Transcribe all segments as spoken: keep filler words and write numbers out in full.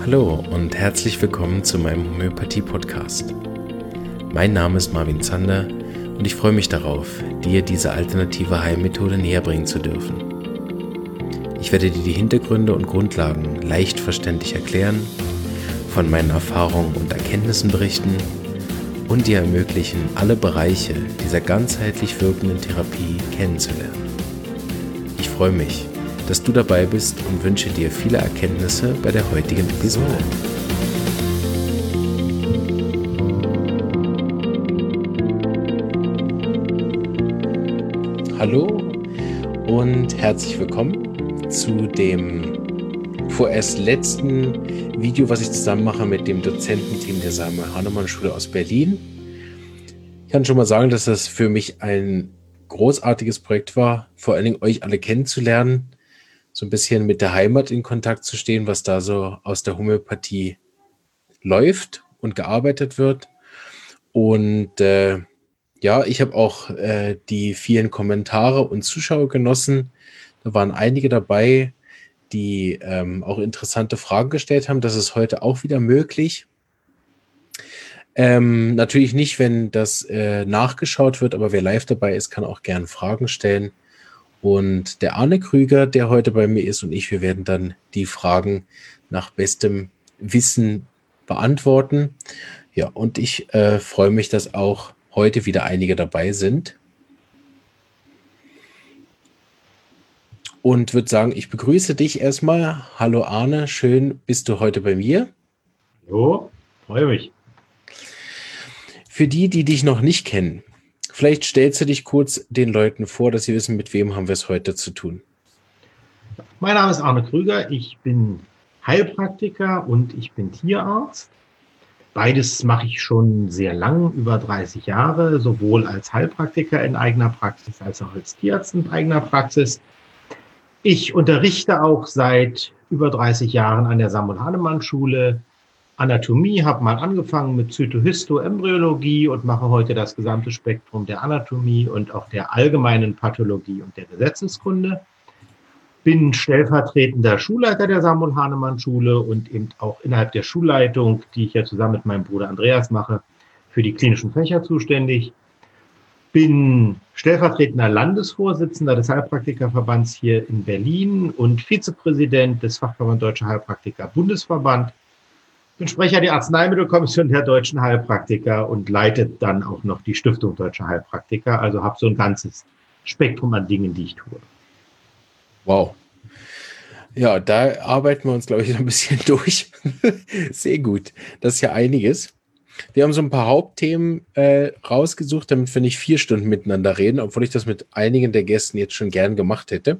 Hallo und herzlich willkommen zu meinem Homöopathie-Podcast. Mein Name ist Marvin Zander und ich freue mich darauf, dir diese alternative Heilmethode näher bringen zu dürfen. Ich werde dir die Hintergründe und Grundlagen leicht verständlich erklären, von meinen Erfahrungen und Erkenntnissen berichten und dir ermöglichen, alle Bereiche dieser ganzheitlich wirkenden Therapie kennenzulernen. Ich freue mich, dass du dabei bist und wünsche dir viele Erkenntnisse bei der heutigen Episode. Hallo und herzlich willkommen zu dem vorerst letzten Video, was ich zusammen mache mit dem Dozententeam der Samuel Hahnemann Schule aus Berlin. Ich kann schon mal sagen, dass das für mich ein großartiges Projekt war, vor allen Dingen euch alle kennenzulernen, so ein bisschen mit der Heimat in Kontakt zu stehen, was da so aus der Homöopathie läuft und gearbeitet wird. Und äh, ja, ich habe auch äh, die vielen Kommentare und Zuschauer genossen. Da waren einige dabei, die ähm, auch interessante Fragen gestellt haben. Das ist heute auch wieder möglich. Ähm, natürlich nicht, wenn das äh, nachgeschaut wird, aber wer live dabei ist, kann auch gerne Fragen stellen. Und der Arne Krüger, der heute bei mir ist, und ich, wir werden dann die Fragen nach bestem Wissen beantworten. Ja, und ich äh, freue mich, dass auch heute wieder einige dabei sind. Und würde sagen, ich begrüße dich erstmal. Hallo Arne, schön bist du heute bei mir. Hallo, freue mich. Für die, die dich noch nicht kennen, vielleicht stellst du dich kurz den Leuten vor, dass sie wissen, mit wem haben wir es heute zu tun. Mein Name ist Arne Krüger, ich bin Heilpraktiker und ich bin Tierarzt. Beides mache ich schon sehr lang, über dreißig Jahre, sowohl als Heilpraktiker in eigener Praxis als auch als Tierarzt in eigener Praxis. Ich unterrichte auch seit über dreißig Jahren an der Samuel Hahnemann Schule Anatomie, habe mal angefangen mit Zytohistoembryologie und mache heute das gesamte Spektrum der Anatomie und auch der allgemeinen Pathologie und der Gesetzeskunde. Bin stellvertretender Schulleiter der Samuel Hahnemann Schule und eben auch innerhalb der Schulleitung, die ich ja zusammen mit meinem Bruder Andreas mache, für die klinischen Fächer zuständig. Bin stellvertretender Landesvorsitzender des Heilpraktikerverbands hier in Berlin und Vizepräsident des Fachverband Deutscher Heilpraktiker Bundesverband. Bin Sprecher der Arzneimittelkommission der deutschen Heilpraktiker und leite dann auch noch die Stiftung Deutscher Heilpraktiker. Also habe so ein ganzes Spektrum an Dingen, die ich tue. Wow. Ja, da arbeiten wir uns, glaube ich, ein bisschen durch. Sehr gut. Das ist ja einiges. Wir haben so ein paar Hauptthemen äh, rausgesucht, damit wir nicht vier Stunden miteinander reden, obwohl ich das mit einigen der Gästen jetzt schon gern gemacht hätte.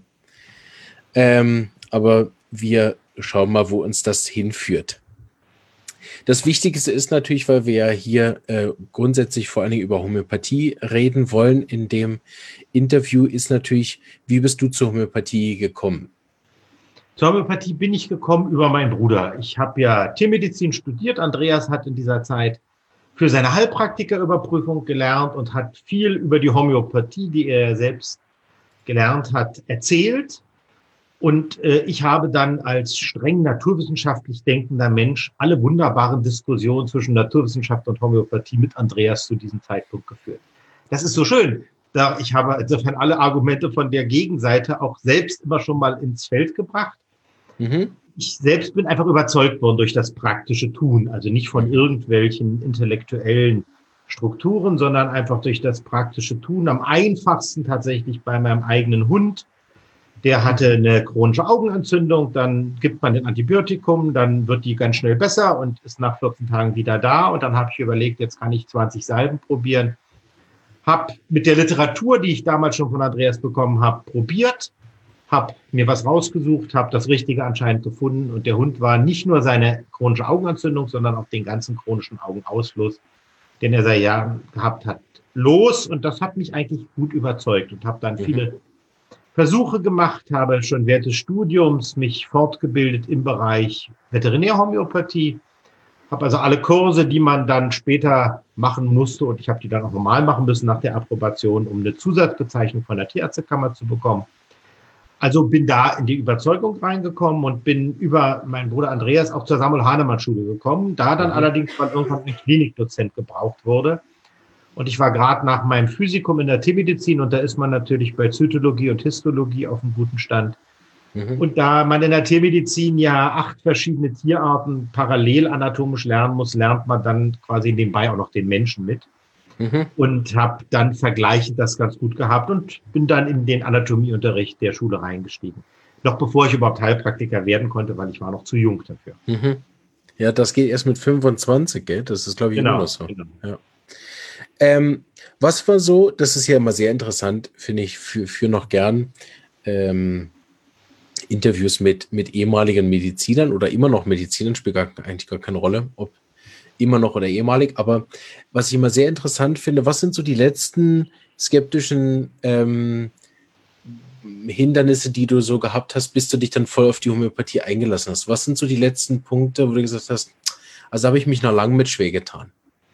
Ähm, aber wir schauen mal, wo uns das hinführt. Das Wichtigste ist natürlich, weil wir ja hier äh, grundsätzlich vor allen Dingen über Homöopathie reden wollen in dem Interview, ist natürlich, wie bist du zur Homöopathie gekommen? Zur Homöopathie bin ich gekommen über meinen Bruder. Ich habe ja Tiermedizin studiert. Andreas hat in dieser Zeit für seine Heilpraktikerüberprüfung gelernt und hat viel über die Homöopathie, die er selbst gelernt hat, erzählt. Und äh, ich habe dann als streng naturwissenschaftlich denkender Mensch alle wunderbaren Diskussionen zwischen Naturwissenschaft und Homöopathie mit Andreas zu diesem Zeitpunkt geführt. Das ist so schön. Da ich habe insofern alle Argumente von der Gegenseite auch selbst immer schon mal ins Feld gebracht. Mhm. Ich selbst bin einfach überzeugt worden durch das praktische Tun, also nicht von irgendwelchen intellektuellen Strukturen, sondern einfach durch das praktische Tun. Am einfachsten tatsächlich bei meinem eigenen Hund. Der hatte eine chronische Augenentzündung, dann gibt man den Antibiotikum, dann wird die ganz schnell besser und ist nach vierzehn Tagen wieder da. Und dann habe ich überlegt, jetzt kann ich zwanzig Salben probieren. Habe mit der Literatur, die ich damals schon von Andreas bekommen habe, probiert, habe mir was rausgesucht, habe das Richtige anscheinend gefunden. Und der Hund war nicht nur seine chronische Augenentzündung, sondern auch den ganzen chronischen Augenausfluss, den er seit Jahren gehabt hat, los. Und das hat mich eigentlich gut überzeugt und habe dann mhm. viele Versuche gemacht, habe schon während des Studiums mich fortgebildet im Bereich Veterinärhomöopathie, habe also alle Kurse, die man dann später machen musste, und ich habe die dann auch normal machen müssen nach der Approbation, um eine Zusatzbezeichnung von der Tierärztekammer zu bekommen. Also bin da in die Überzeugung reingekommen und bin über meinen Bruder Andreas auch zur Samuel-Hahnemann-Schule gekommen, da dann mhm. allerdings, weil irgendwann ein Klinikdozent gebraucht wurde. Und ich war gerade nach meinem Physikum in der Tiermedizin und da ist man natürlich bei Zytologie und Histologie auf einem guten Stand. Mhm. Und da man in der Tiermedizin ja acht verschiedene Tierarten parallel anatomisch lernen muss, lernt man dann quasi nebenbei auch noch den Menschen mit. Mhm. Und habe dann vergleichend das ganz gut gehabt und bin dann in den Anatomieunterricht der Schule reingestiegen. Noch bevor ich überhaupt Heilpraktiker werden konnte, weil ich war noch zu jung dafür. Mhm. Ja, das geht erst mit fünfundzwanzig, gell? Das ist, glaube ich, genau, immer noch so. Genau. Ja. Ähm, was war so, das ist ja immer sehr interessant, finde ich, für, für noch gern ähm, Interviews mit, mit ehemaligen Medizinern oder immer noch Medizinern, spielt gar, eigentlich gar keine Rolle, ob immer noch oder ehemalig, aber was ich immer sehr interessant finde, was sind so die letzten skeptischen ähm, Hindernisse, die du so gehabt hast, bis du dich dann voll auf die Homöopathie eingelassen hast? Was sind so die letzten Punkte, wo du gesagt hast, also habe ich mich noch lange mit schwer getan?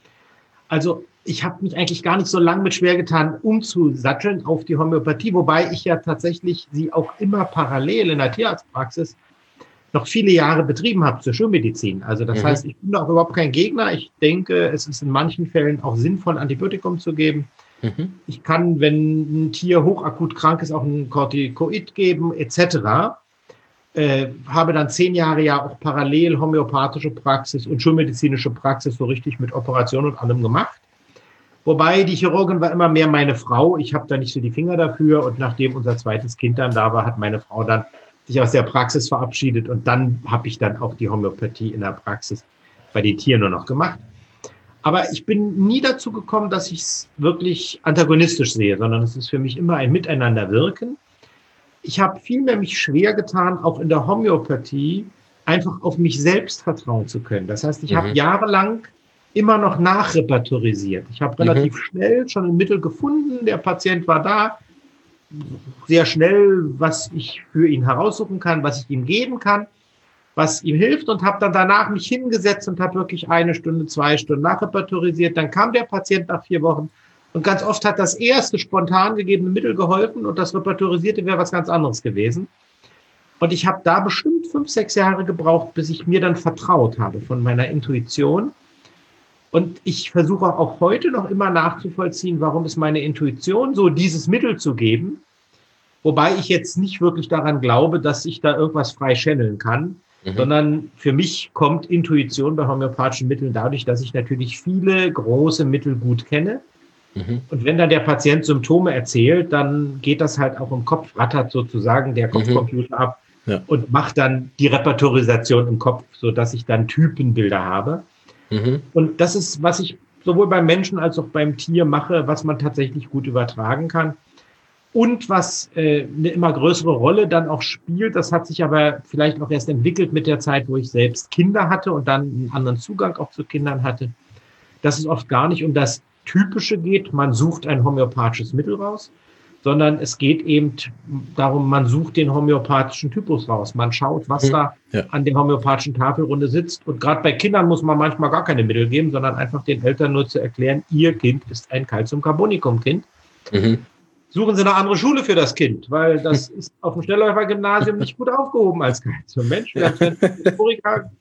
Also ich habe mich eigentlich gar nicht so lange mit schwer getan, umzusatteln auf die Homöopathie, wobei ich ja tatsächlich sie auch immer parallel in der Tierarztpraxis noch viele Jahre betrieben habe zur Schulmedizin. Also das mhm. heißt, ich bin auch überhaupt kein Gegner. Ich denke, es ist in manchen Fällen auch sinnvoll, Antibiotikum zu geben. Mhm. Ich kann, wenn ein Tier hochakut krank ist, auch ein Corticoid geben, et cetera. Äh, habe dann zehn Jahre ja auch parallel homöopathische Praxis und schulmedizinische Praxis so richtig mit Operation und allem gemacht. Wobei die Chirurgin war immer mehr meine Frau. Ich habe da nicht so die Finger dafür. Und nachdem unser zweites Kind dann da war, hat meine Frau dann sich aus der Praxis verabschiedet und dann habe ich dann auch die Homöopathie in der Praxis bei den Tieren nur noch gemacht. Aber ich bin nie dazu gekommen, dass ich es wirklich antagonistisch sehe, sondern es ist für mich immer ein Miteinanderwirken. Ich habe vielmehr mich schwer getan, auch in der Homöopathie einfach auf mich selbst vertrauen zu können. Das heißt, ich mhm. habe jahrelang immer noch nachrepertorisiert. Ich habe relativ mhm. schnell schon ein Mittel gefunden, der Patient war da, sehr schnell, was ich für ihn heraussuchen kann, was ich ihm geben kann, was ihm hilft und habe dann danach mich hingesetzt und habe wirklich eine Stunde, zwei Stunden nachrepertorisiert. Dann kam der Patient nach vier Wochen und ganz oft hat das erste spontan gegebene Mittel geholfen und das Repertorisierte wäre was ganz anderes gewesen. Und ich habe da bestimmt fünf, sechs Jahre gebraucht, bis ich mir dann vertraut habe von meiner Intuition. Und ich versuche auch heute noch immer nachzuvollziehen, warum ist meine Intuition so, dieses Mittel zu geben. Wobei ich jetzt nicht wirklich daran glaube, dass ich da irgendwas frei channeln kann, mhm. sondern für mich kommt Intuition bei homöopathischen Mitteln dadurch, dass ich natürlich viele große Mittel gut kenne. Mhm. Und wenn dann der Patient Symptome erzählt, dann geht das halt auch im Kopf, rattert sozusagen der Kopfcomputer mhm. ab ja. und macht dann die Repertorisation im Kopf, sodass ich dann Typenbilder habe. Mhm. Und das ist, was ich sowohl beim Menschen als auch beim Tier mache, was man tatsächlich gut übertragen kann. Und was äh, eine immer größere Rolle dann auch spielt, das hat sich aber vielleicht auch erst entwickelt mit der Zeit, wo ich selbst Kinder hatte und dann einen anderen Zugang auch zu Kindern hatte, dass es oft gar nicht um das Typische geht, man sucht ein homöopathisches Mittel raus, sondern es geht eben darum, man sucht den homöopathischen Typus raus. Man schaut, was mhm. da ja. an der homöopathischen Tafelrunde sitzt. Und gerade bei Kindern muss man manchmal gar keine Mittel geben, sondern einfach den Eltern nur zu erklären, ihr Kind ist ein Calcium-Carbonicum-Kind. Mhm. Suchen Sie eine andere Schule für das Kind, weil das ist auf dem Schnellläufer-Gymnasium nicht gut aufgehoben als Calcium-Mensch. Wenn ein Historiker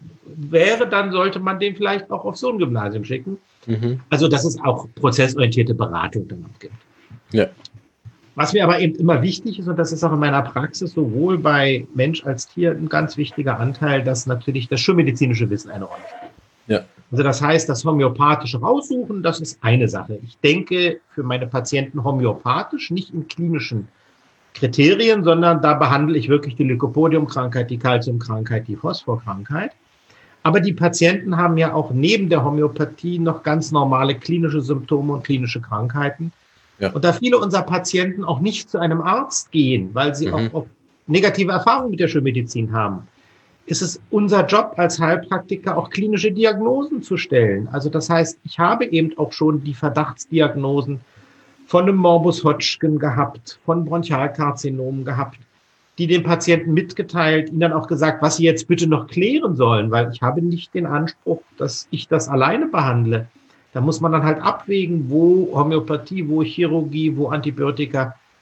wäre, dann sollte man den vielleicht auch auf so ein Gymnasium schicken. Mhm. Also, dass es auch prozessorientierte Beratung dann gibt. Ja. Was mir aber eben immer wichtig ist, und das ist auch in meiner Praxis sowohl bei Mensch als Tier ein ganz wichtiger Anteil, dass natürlich das schulmedizinische Wissen eine Rolle spielt. Ja. Also das heißt, das homöopathische Raussuchen, das ist eine Sache. Ich denke für meine Patienten homöopathisch, nicht in klinischen Kriterien, sondern da behandle ich wirklich die Lycopodium-Krankheit, die Calcium-Krankheit, die Phosphor-Krankheit. Aber die Patienten haben ja auch neben der Homöopathie noch ganz normale klinische Symptome und klinische Krankheiten. Ja. Und da viele unserer Patienten auch nicht zu einem Arzt gehen, weil sie mhm. auch, auch negative Erfahrungen mit der Schulmedizin haben, ist es unser Job als Heilpraktiker, auch klinische Diagnosen zu stellen. Also das heißt, ich habe eben auch schon die Verdachtsdiagnosen von einem Morbus Hodgkin gehabt, von Bronchialkarzinomen gehabt, die den Patienten mitgeteilt, ihnen dann auch gesagt, was sie jetzt bitte noch klären sollen, weil ich habe nicht den Anspruch, dass ich das alleine behandle. Da muss man dann halt abwägen, wo Homöopathie, wo Chirurgie, wo Antibiotika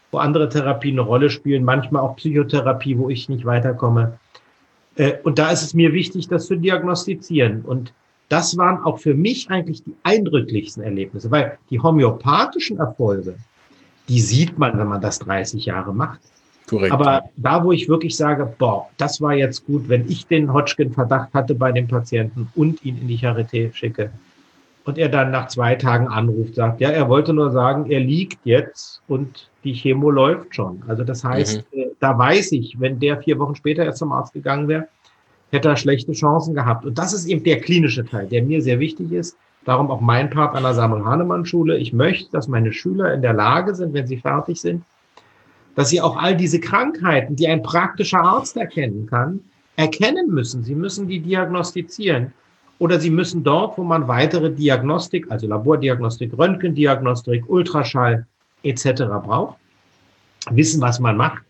wo andere Therapien eine Rolle spielen, manchmal auch Psychotherapie, wo ich nicht weiterkomme. Und da ist es mir wichtig, das zu diagnostizieren. Und das waren auch für mich eigentlich die eindrücklichsten Erlebnisse, weil die homöopathischen Erfolge, die sieht man, wenn man das dreißig Jahre macht. Korrekt. Aber da, wo ich wirklich sage, boah, das war jetzt gut, wenn ich den Hodgkin-Verdacht hatte bei dem Patienten und ihn in die Charité schicke und er dann nach zwei Tagen anruft, sagt, ja, er wollte nur sagen, er liegt jetzt und die Chemo läuft schon. Also das heißt, mhm. da weiß ich, wenn der vier Wochen später erst zum Arzt gegangen wäre, hätte er schlechte Chancen gehabt. Und das ist eben der klinische Teil, der mir sehr wichtig ist. Darum auch mein Part an der Samuel-Hahnemann-Schule. Ich möchte, dass meine Schüler in der Lage sind, wenn sie fertig sind, dass sie auch all diese Krankheiten, die ein praktischer Arzt erkennen kann, erkennen müssen. Sie müssen die diagnostizieren. Oder sie müssen dort, wo man weitere Diagnostik, also Labordiagnostik, Röntgendiagnostik, Ultraschall et cetera braucht, wissen, was man macht.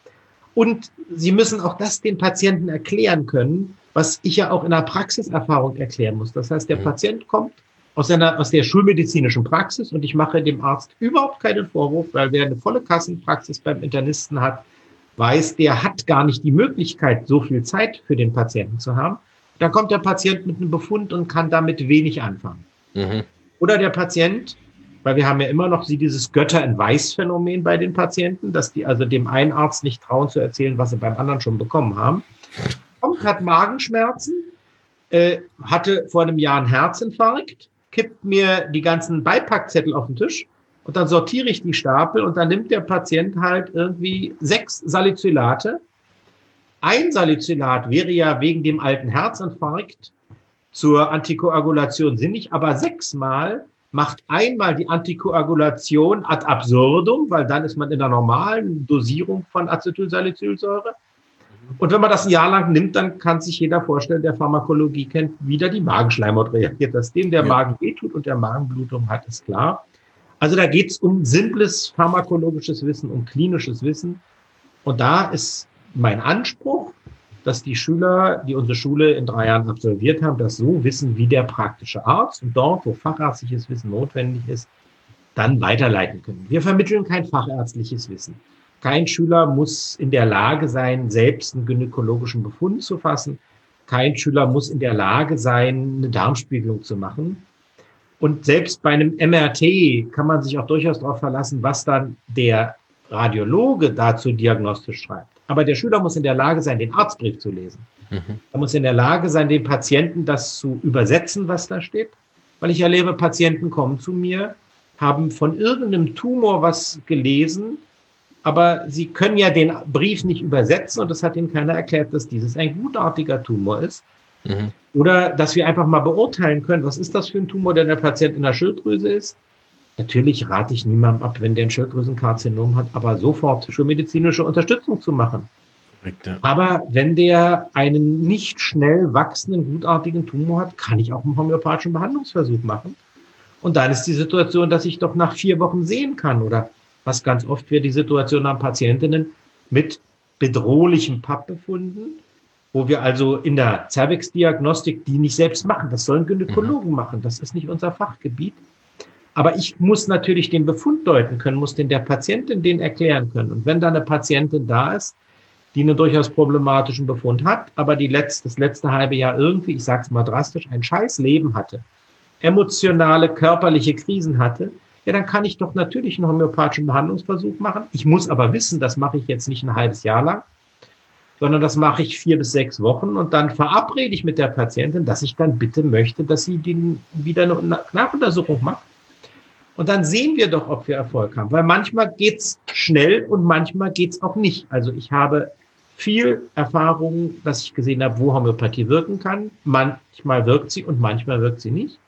Und sie müssen auch das den Patienten erklären können, was ich ja auch in der Praxiserfahrung erklären muss. Das heißt, der mhm. Patient kommt aus, einer, aus der schulmedizinischen Praxis und ich mache dem Arzt überhaupt keinen Vorwurf, weil wer eine volle Kassenpraxis beim Internisten hat, weiß, der hat gar nicht die Möglichkeit, so viel Zeit für den Patienten zu haben. Dann kommt der Patient mit einem Befund und kann damit wenig anfangen. Mhm. Oder der Patient, weil wir haben ja immer noch dieses Götter-in-Weiß-Phänomen bei den Patienten, dass die also dem einen Arzt nicht trauen zu erzählen, was sie beim anderen schon bekommen haben. Kommt, hat Magenschmerzen, äh, hatte vor einem Jahr einen Herzinfarkt, kippt mir die ganzen Beipackzettel auf den Tisch und dann sortiere ich die Stapel und dann nimmt der Patient halt irgendwie sechs Salicylate. Ein Salicylat wäre ja wegen dem alten Herzinfarkt zur Antikoagulation sinnig, aber sechsmal macht einmal die Antikoagulation ad absurdum, weil dann ist man in der normalen Dosierung von Acetylsalicylsäure. Und wenn man das ein Jahr lang nimmt, dann kann sich jeder vorstellen, der Pharmakologie kennt, wie da die Magenschleimhaut reagiert. Dass dem der ja. Magen wehtut und der Magenblutung hat, ist klar. Also da geht es um simples pharmakologisches Wissen, um klinisches Wissen. Und da ist mein Anspruch, dass die Schüler, die unsere Schule in drei Jahren absolviert haben, das so wissen wie der praktische Arzt und dort, wo fachärztliches Wissen notwendig ist, dann weiterleiten können. Wir vermitteln kein fachärztliches Wissen. Kein Schüler muss in der Lage sein, selbst einen gynäkologischen Befund zu fassen. Kein Schüler muss in der Lage sein, eine Darmspiegelung zu machen. Und selbst bei einem M R T kann man sich auch durchaus darauf verlassen, was dann der Radiologe dazu diagnostisch schreibt. Aber der Schüler muss in der Lage sein, den Arztbrief zu lesen. Mhm. Er muss in der Lage sein, dem Patienten das zu übersetzen, was da steht. Weil ich erlebe, Patienten kommen zu mir, haben von irgendeinem Tumor was gelesen, aber sie können ja den Brief nicht übersetzen und es hat ihnen keiner erklärt, dass dieses ein gutartiger Tumor ist. Mhm. Oder dass wir einfach mal beurteilen können, was ist das für ein Tumor, der der Patient in der Schilddrüse ist. Natürlich rate ich niemandem ab, wenn der ein Schilddrüsenkarzinom hat, aber sofort schulmedizinische Unterstützung zu machen. Korrekt, ja. Aber wenn der einen nicht schnell wachsenden, gutartigen Tumor hat, kann ich auch einen homöopathischen Behandlungsversuch machen. Und dann ist die Situation, dass ich doch nach vier Wochen sehen kann. Oder was ganz oft wird die Situation an Patientinnen mit bedrohlichen Pappbefunden, wo wir also in der Cervix-Diagnostik die nicht selbst machen. Das sollen Gynäkologen mhm. machen. Das ist nicht unser Fachgebiet. Aber ich muss natürlich den Befund deuten können, muss den der Patientin den erklären können. Und wenn da eine Patientin da ist, die einen durchaus problematischen Befund hat, aber die letzte, das letzte halbe Jahr irgendwie, ich sage es mal drastisch, ein scheiß Leben hatte, emotionale, körperliche Krisen hatte, ja, dann kann ich doch natürlich einen homöopathischen Behandlungsversuch machen. Ich muss aber wissen, das mache ich jetzt nicht ein halbes Jahr lang, sondern das mache ich vier bis sechs Wochen und dann verabrede ich mit der Patientin, dass ich dann bitte möchte, dass sie den wieder eine Nachuntersuchung macht. Und dann sehen wir doch, ob wir Erfolg haben. Weil manchmal geht's schnell und manchmal geht's auch nicht. Also ich habe viel Erfahrung, dass ich gesehen habe, wo Homöopathie wirken kann. Manchmal wirkt sie und manchmal wirkt sie nicht.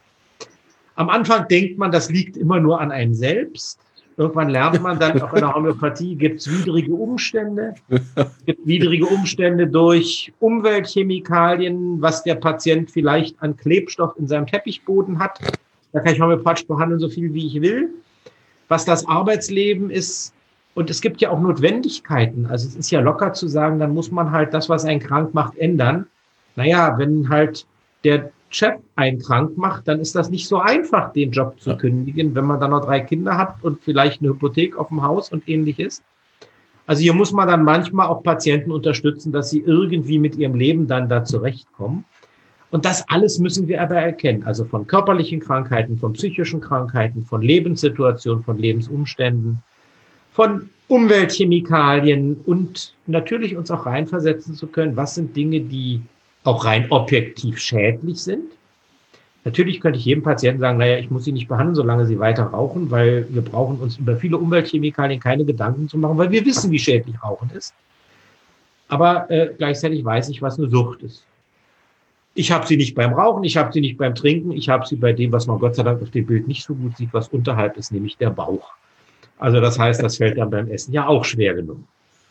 Am Anfang denkt man, das liegt immer nur an einem selbst. Irgendwann lernt man dann, auch in der Homöopathie gibt es widrige Umstände. Es gibt widrige Umstände durch Umweltchemikalien, was der Patient vielleicht an Klebstoff in seinem Teppichboden hat. Da kann ich homöopathisch behandeln, so viel wie ich will. Was das Arbeitsleben ist, und es gibt ja auch Notwendigkeiten. Also es ist ja locker zu sagen, dann muss man halt das, was einen krank macht, ändern. Naja, wenn halt der Chef einen krank macht, dann ist das nicht so einfach, den Job zu ja. kündigen, wenn man dann noch drei Kinder hat und vielleicht eine Hypothek auf dem Haus und ähnliches. Also hier muss man dann manchmal auch Patienten unterstützen, dass sie irgendwie mit ihrem Leben dann da zurechtkommen. Und das alles müssen wir aber erkennen. Also von körperlichen Krankheiten, von psychischen Krankheiten, von Lebenssituationen, von Lebensumständen, von Umweltchemikalien und natürlich uns auch reinversetzen zu können, was sind Dinge, die auch rein objektiv schädlich sind. Natürlich könnte ich jedem Patienten sagen, naja, ich muss Sie nicht behandeln, solange Sie weiter rauchen, weil wir brauchen uns über viele Umweltchemikalien keine Gedanken zu machen, weil wir wissen, wie schädlich Rauchen ist. Aber äh, gleichzeitig weiß ich, was eine Sucht ist. Ich habe sie nicht beim Rauchen, ich habe sie nicht beim Trinken, ich habe sie bei dem, was man Gott sei Dank auf dem Bild nicht so gut sieht, was unterhalb ist, nämlich der Bauch. Also das heißt, das fällt dann beim Essen ja auch schwer genug.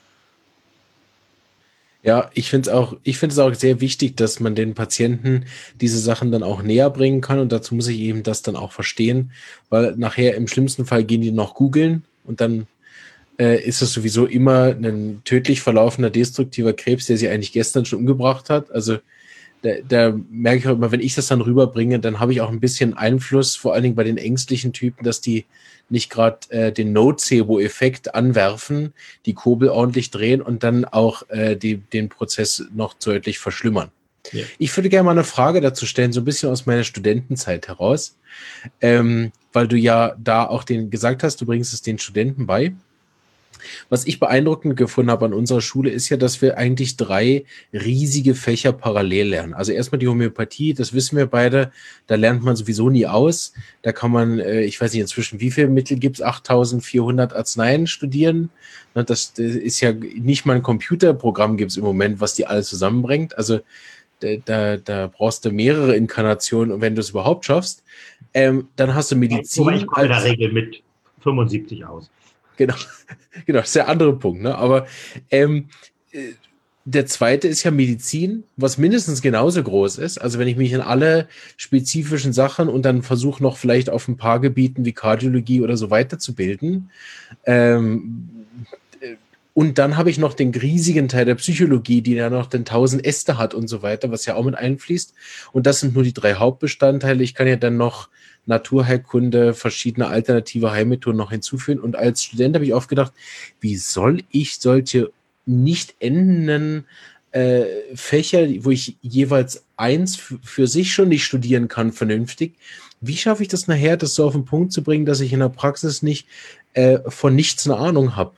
Ja, ich finde es auch, ich finde es auch sehr wichtig, dass man den Patienten diese Sachen dann auch näher bringen kann und dazu muss ich eben das dann auch verstehen, weil nachher im schlimmsten Fall gehen die noch googeln und dann äh, ist es sowieso immer ein tödlich verlaufender, destruktiver Krebs, der sie eigentlich gestern schon umgebracht hat. Also da, da merke ich auch immer, wenn ich das dann rüberbringe, dann habe ich auch ein bisschen Einfluss, vor allen Dingen bei den ängstlichen Typen, dass die nicht gerade äh, den Nocebo-Effekt anwerfen, die Kurbel ordentlich drehen und dann auch äh, die, den Prozess noch deutlich verschlimmern. Ja. Ich würde gerne mal eine Frage dazu stellen, so ein bisschen aus meiner Studentenzeit heraus, ähm, weil du ja da auch den gesagt hast, du bringst es den Studenten bei. Was ich beeindruckend gefunden habe an unserer Schule ist ja, dass wir eigentlich drei riesige Fächer parallel lernen. Also erstmal die Homöopathie, das wissen wir beide, da lernt man sowieso nie aus. Da kann man, ich weiß nicht inzwischen, wie viele Mittel gibt es, achttausendvierhundert Arzneien studieren. Das ist ja nicht mal ein Computerprogramm gibt es im Moment, was die alle zusammenbringt. Also da, da brauchst du mehrere Inkarnationen, wenn du es überhaupt schaffst. Ähm, dann hast du Medizin. Ich komme in der Regel mit fünfundsiebzig aus. Genau, genau, das ist der andere Punkt. Ne? Aber ähm, der zweite ist ja Medizin, was mindestens genauso groß ist. Also wenn ich mich in alle spezifischen Sachen und dann versuche noch vielleicht auf ein paar Gebieten wie Kardiologie oder so weiterzubilden. Ähm, und dann habe ich noch den riesigen Teil der Psychologie, die ja noch den tausend Äste hat und so weiter, was ja auch mit einfließt. Und das sind nur die drei Hauptbestandteile. Ich kann ja dann noch Naturheilkunde, verschiedene alternative Heilmethoden noch hinzufügen. Und als Student habe ich oft gedacht, wie soll ich solche nicht endenden äh, Fächer, wo ich jeweils eins für sich schon nicht studieren kann, vernünftig, wie schaffe ich das nachher, das so auf den Punkt zu bringen, dass ich in der Praxis nicht äh, von nichts eine Ahnung habe?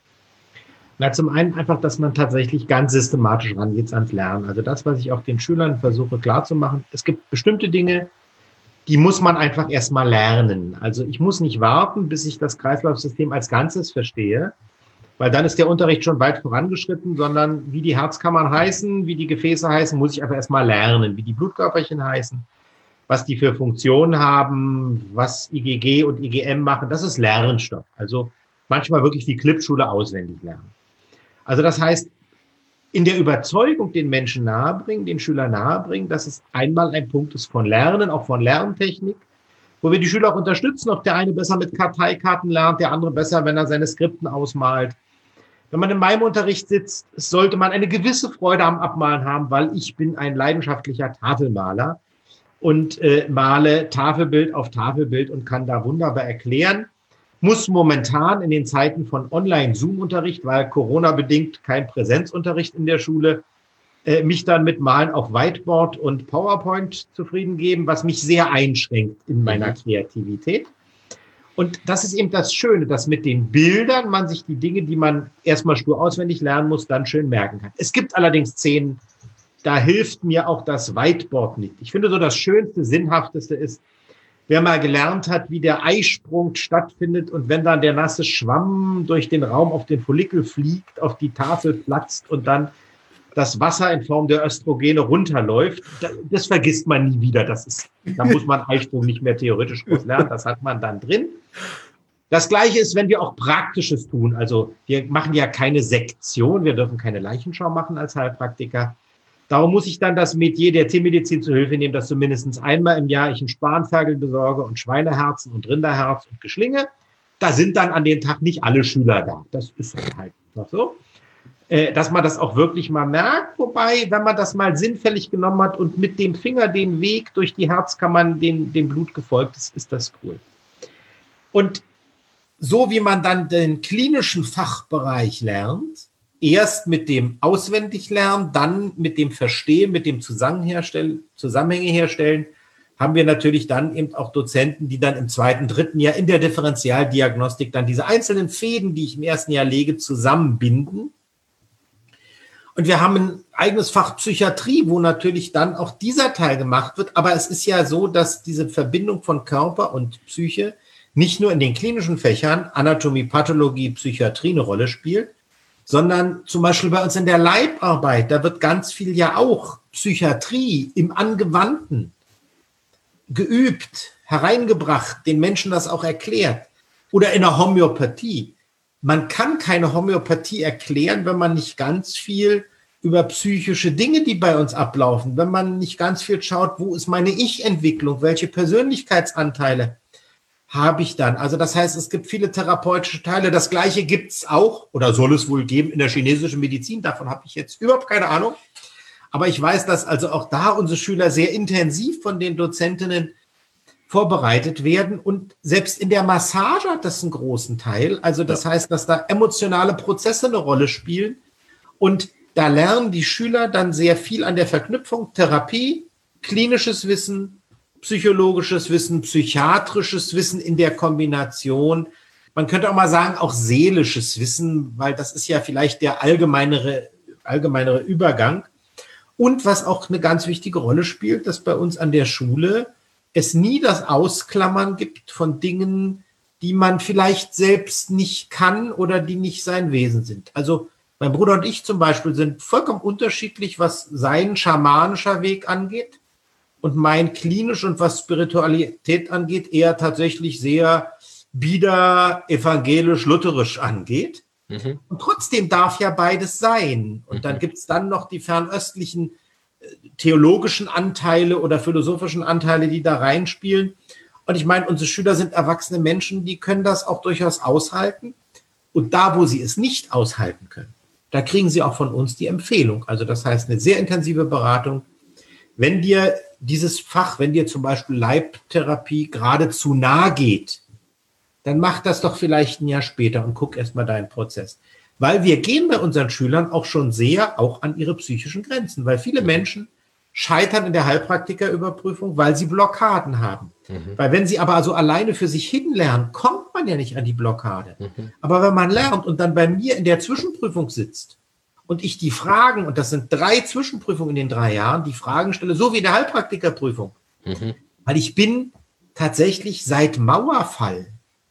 Na, zum einen einfach, dass man tatsächlich ganz systematisch rangeht ans Lernen. Also das, was ich auch den Schülern versuche klarzumachen, es gibt bestimmte Dinge, die muss man einfach erstmal lernen. Also ich muss nicht warten, bis ich das Kreislaufsystem als Ganzes verstehe, weil dann ist der Unterricht schon weit vorangeschritten, sondern wie die Herzkammern heißen, wie die Gefäße heißen, muss ich einfach erstmal lernen, wie die Blutkörperchen heißen, was die für Funktionen haben, was I G G und I G M machen. Das ist Lernstoff. Also manchmal wirklich die Clipschule auswendig lernen. Also das heißt, in der Überzeugung den Menschen nahebringen, den Schülern nahebringen, dass es einmal ein Punkt ist von Lernen, auch von Lerntechnik, wo wir die Schüler auch unterstützen, ob der eine besser mit Karteikarten lernt, der andere besser, wenn er seine Skripten ausmalt. Wenn man in meinem Unterricht sitzt, sollte man eine gewisse Freude am Abmalen haben, weil ich bin ein leidenschaftlicher Tafelmaler und äh, male Tafelbild auf Tafelbild und kann da wunderbar erklären. Muss momentan in den Zeiten von Online-Zoom-Unterricht, weil Corona-bedingt kein Präsenzunterricht in der Schule, äh, mich dann mit Malen auf Whiteboard und PowerPoint zufrieden geben, was mich sehr einschränkt in meiner mhm. Kreativität. Und das ist eben das Schöne, dass mit den Bildern man sich die Dinge, die man erstmal stur auswendig lernen muss, dann schön merken kann. Es gibt allerdings Szenen, da hilft mir auch das Whiteboard nicht. Ich finde so das Schönste, Sinnhafteste ist, wer mal gelernt hat, wie der Eisprung stattfindet und wenn dann der nasse Schwamm durch den Raum auf den Follikel fliegt, auf die Tafel platzt und dann das Wasser in Form der Östrogene runterläuft, das vergisst man nie wieder. Das ist, da muss man Eisprung nicht mehr theoretisch groß lernen, das hat man dann drin. Das Gleiche ist, wenn wir auch Praktisches tun. Also wir machen ja keine Sektion, wir dürfen keine Leichenschau machen als Heilpraktiker. Darum muss ich dann das Metier der Tiermedizin zu Hilfe nehmen, dass zumindest einmal im Jahr ich einen Spanferkel besorge und Schweineherzen und Rinderherz und Geschlinge. Da sind dann an dem Tag nicht alle Schüler da. Das ist halt noch so. dass man das auch wirklich mal merkt. Wobei, wenn man das mal sinnfällig genommen hat und mit dem Finger den Weg durch die Herzkammern den, dem Blut gefolgt ist, ist das cool. Und so wie man dann den klinischen Fachbereich lernt, erst mit dem Auswendiglernen, dann mit dem Verstehen, mit dem Zusammenherstellen, Zusammenhänge herstellen, haben wir natürlich dann eben auch Dozenten, die dann im zweiten, dritten Jahr in der Differentialdiagnostik dann diese einzelnen Fäden, die ich im ersten Jahr lege, zusammenbinden. Und wir haben ein eigenes Fach Psychiatrie, wo natürlich dann auch dieser Teil gemacht wird. Aber es ist ja so, dass diese Verbindung von Körper und Psyche nicht nur in den klinischen Fächern Anatomie, Pathologie, Psychiatrie eine Rolle spielt, sondern zum Beispiel bei uns in der Leibarbeit, da wird ganz viel ja auch Psychiatrie im Angewandten geübt, hereingebracht, den Menschen das auch erklärt. Oder in der Homöopathie. Man kann keine Homöopathie erklären, wenn man nicht ganz viel über psychische Dinge, die bei uns ablaufen, wenn man nicht ganz viel schaut, wo ist meine Ich-Entwicklung, welche Persönlichkeitsanteile habe ich dann. Also das heißt, es gibt viele therapeutische Teile. Das Gleiche gibt es auch oder soll es wohl geben in der chinesischen Medizin. Davon habe ich jetzt überhaupt keine Ahnung. Aber ich weiß, dass also auch da unsere Schüler sehr intensiv von den Dozentinnen vorbereitet werden. Und selbst in der Massage hat das einen großen Teil. Also das heißt, dass da emotionale Prozesse eine Rolle spielen. Und da lernen die Schüler dann sehr viel an der Verknüpfung Therapie, klinisches Wissen, psychologisches Wissen, psychiatrisches Wissen in der Kombination. Man könnte auch mal sagen, auch seelisches Wissen, weil das ist ja vielleicht der allgemeinere, allgemeinere Übergang. Und was auch eine ganz wichtige Rolle spielt, dass bei uns an der Schule es nie das Ausklammern gibt von Dingen, die man vielleicht selbst nicht kann oder die nicht sein Wesen sind. Also mein Bruder und ich zum Beispiel sind vollkommen unterschiedlich, was sein schamanischer Weg angeht und mein klinisch und was Spiritualität angeht, eher tatsächlich sehr bieder, evangelisch, lutherisch angeht. Mhm. Und trotzdem darf ja beides sein. Und mhm. dann gibt es dann noch die fernöstlichen theologischen Anteile oder philosophischen Anteile, die da reinspielen. Und ich meine, unsere Schüler sind erwachsene Menschen, die können das auch durchaus aushalten. Und da, wo sie es nicht aushalten können, da kriegen sie auch von uns die Empfehlung. Also das heißt, eine sehr intensive Beratung. Wenn dir dieses Fach, wenn dir zum Beispiel Leibtherapie gerade zu nah geht, dann mach das doch vielleicht ein Jahr später und guck erstmal deinen Prozess. Weil wir gehen bei unseren Schülern auch schon sehr auch an ihre psychischen Grenzen, weil viele Menschen scheitern in der Heilpraktikerüberprüfung, weil sie Blockaden haben. Mhm. Weil wenn sie aber also alleine für sich hin lernen, kommt man ja nicht an die Blockade. Mhm. Aber wenn man lernt und dann bei mir in der Zwischenprüfung sitzt und ich die Fragen, und das sind drei Zwischenprüfungen in den drei Jahren, die Fragen stelle, so wie in der Heilpraktikerprüfung. Mhm. Weil ich bin tatsächlich seit Mauerfall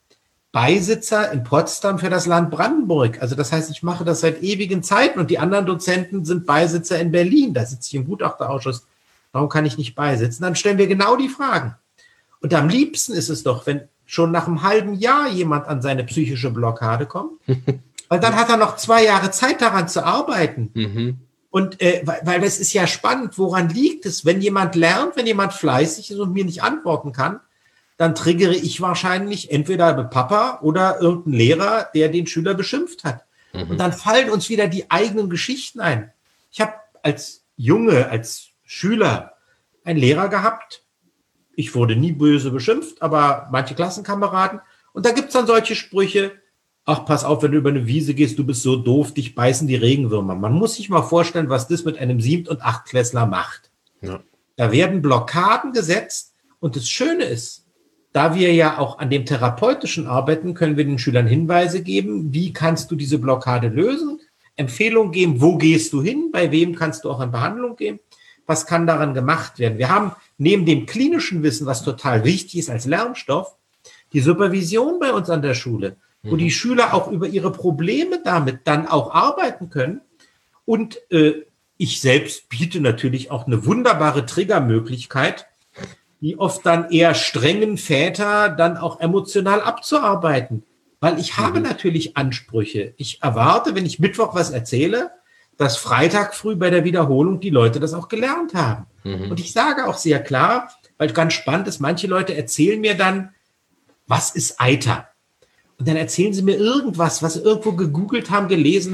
Beisitzer in Potsdam für das Land Brandenburg. Also das heißt, ich mache das seit ewigen Zeiten und die anderen Dozenten sind Beisitzer in Berlin. Da sitze ich im Gutachterausschuss. Warum kann ich nicht beisitzen? Dann stellen wir genau die Fragen. Und am liebsten ist es doch, wenn schon nach einem halben Jahr jemand an seine psychische Blockade kommt, weil dann hat er noch zwei Jahre Zeit daran zu arbeiten. Mhm. Und äh, weil, weil das ist ja spannend, woran liegt es? Wenn jemand lernt, wenn jemand fleißig ist und mir nicht antworten kann, dann triggere ich wahrscheinlich entweder Papa oder irgendeinen Lehrer, der den Schüler beschimpft hat. Mhm. Und dann fallen uns wieder die eigenen Geschichten ein. Ich habe als Junge, als Schüler einen Lehrer gehabt. Ich wurde nie böse beschimpft, aber manche Klassenkameraden. Und da gibt es dann solche Sprüche, ach, pass auf, wenn du über eine Wiese gehst, du bist so doof, dich beißen die Regenwürmer. Man muss sich mal vorstellen, was das mit einem Siebt- und Achtklässler macht. Ja. Da werden Blockaden gesetzt. Und das Schöne ist, da wir ja auch an dem Therapeutischen arbeiten, können wir den Schülern Hinweise geben, wie kannst du diese Blockade lösen, Empfehlungen geben, wo gehst du hin, bei wem kannst du auch in Behandlung gehen, was kann daran gemacht werden. Wir haben neben dem klinischen Wissen, was total wichtig ist als Lernstoff, die Supervision bei uns an der Schule, wo mhm. die Schüler auch über ihre Probleme damit dann auch arbeiten können. Und äh, ich selbst biete natürlich auch eine wunderbare Triggermöglichkeit, die oft dann eher strengen Väter dann auch emotional abzuarbeiten. Weil ich mhm. habe natürlich Ansprüche. Ich erwarte, wenn ich Mittwoch was erzähle, dass Freitag früh bei der Wiederholung die Leute das auch gelernt haben. Mhm. Und ich sage auch sehr klar, weil ganz spannend ist, manche Leute erzählen mir dann, was ist Eiter? Und dann erzählen sie mir irgendwas, was sie irgendwo gegoogelt haben, gelesen haben.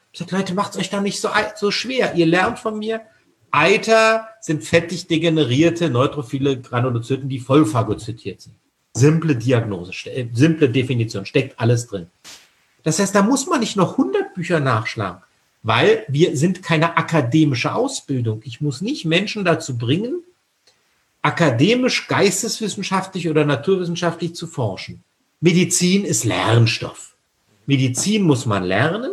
Ich sage, Leute, macht es euch doch nicht so, so schwer. Ihr lernt von mir, Eiter sind fettig degenerierte neutrophile Granulozyten, die voll phagozytiert sind. Simple Diagnose, äh, simple Definition, steckt alles drin. Das heißt, da muss man nicht noch hundert Bücher nachschlagen, weil wir sind keine akademische Ausbildung. Ich muss nicht Menschen dazu bringen, akademisch, geisteswissenschaftlich oder naturwissenschaftlich zu forschen. Medizin ist Lernstoff. Medizin muss man lernen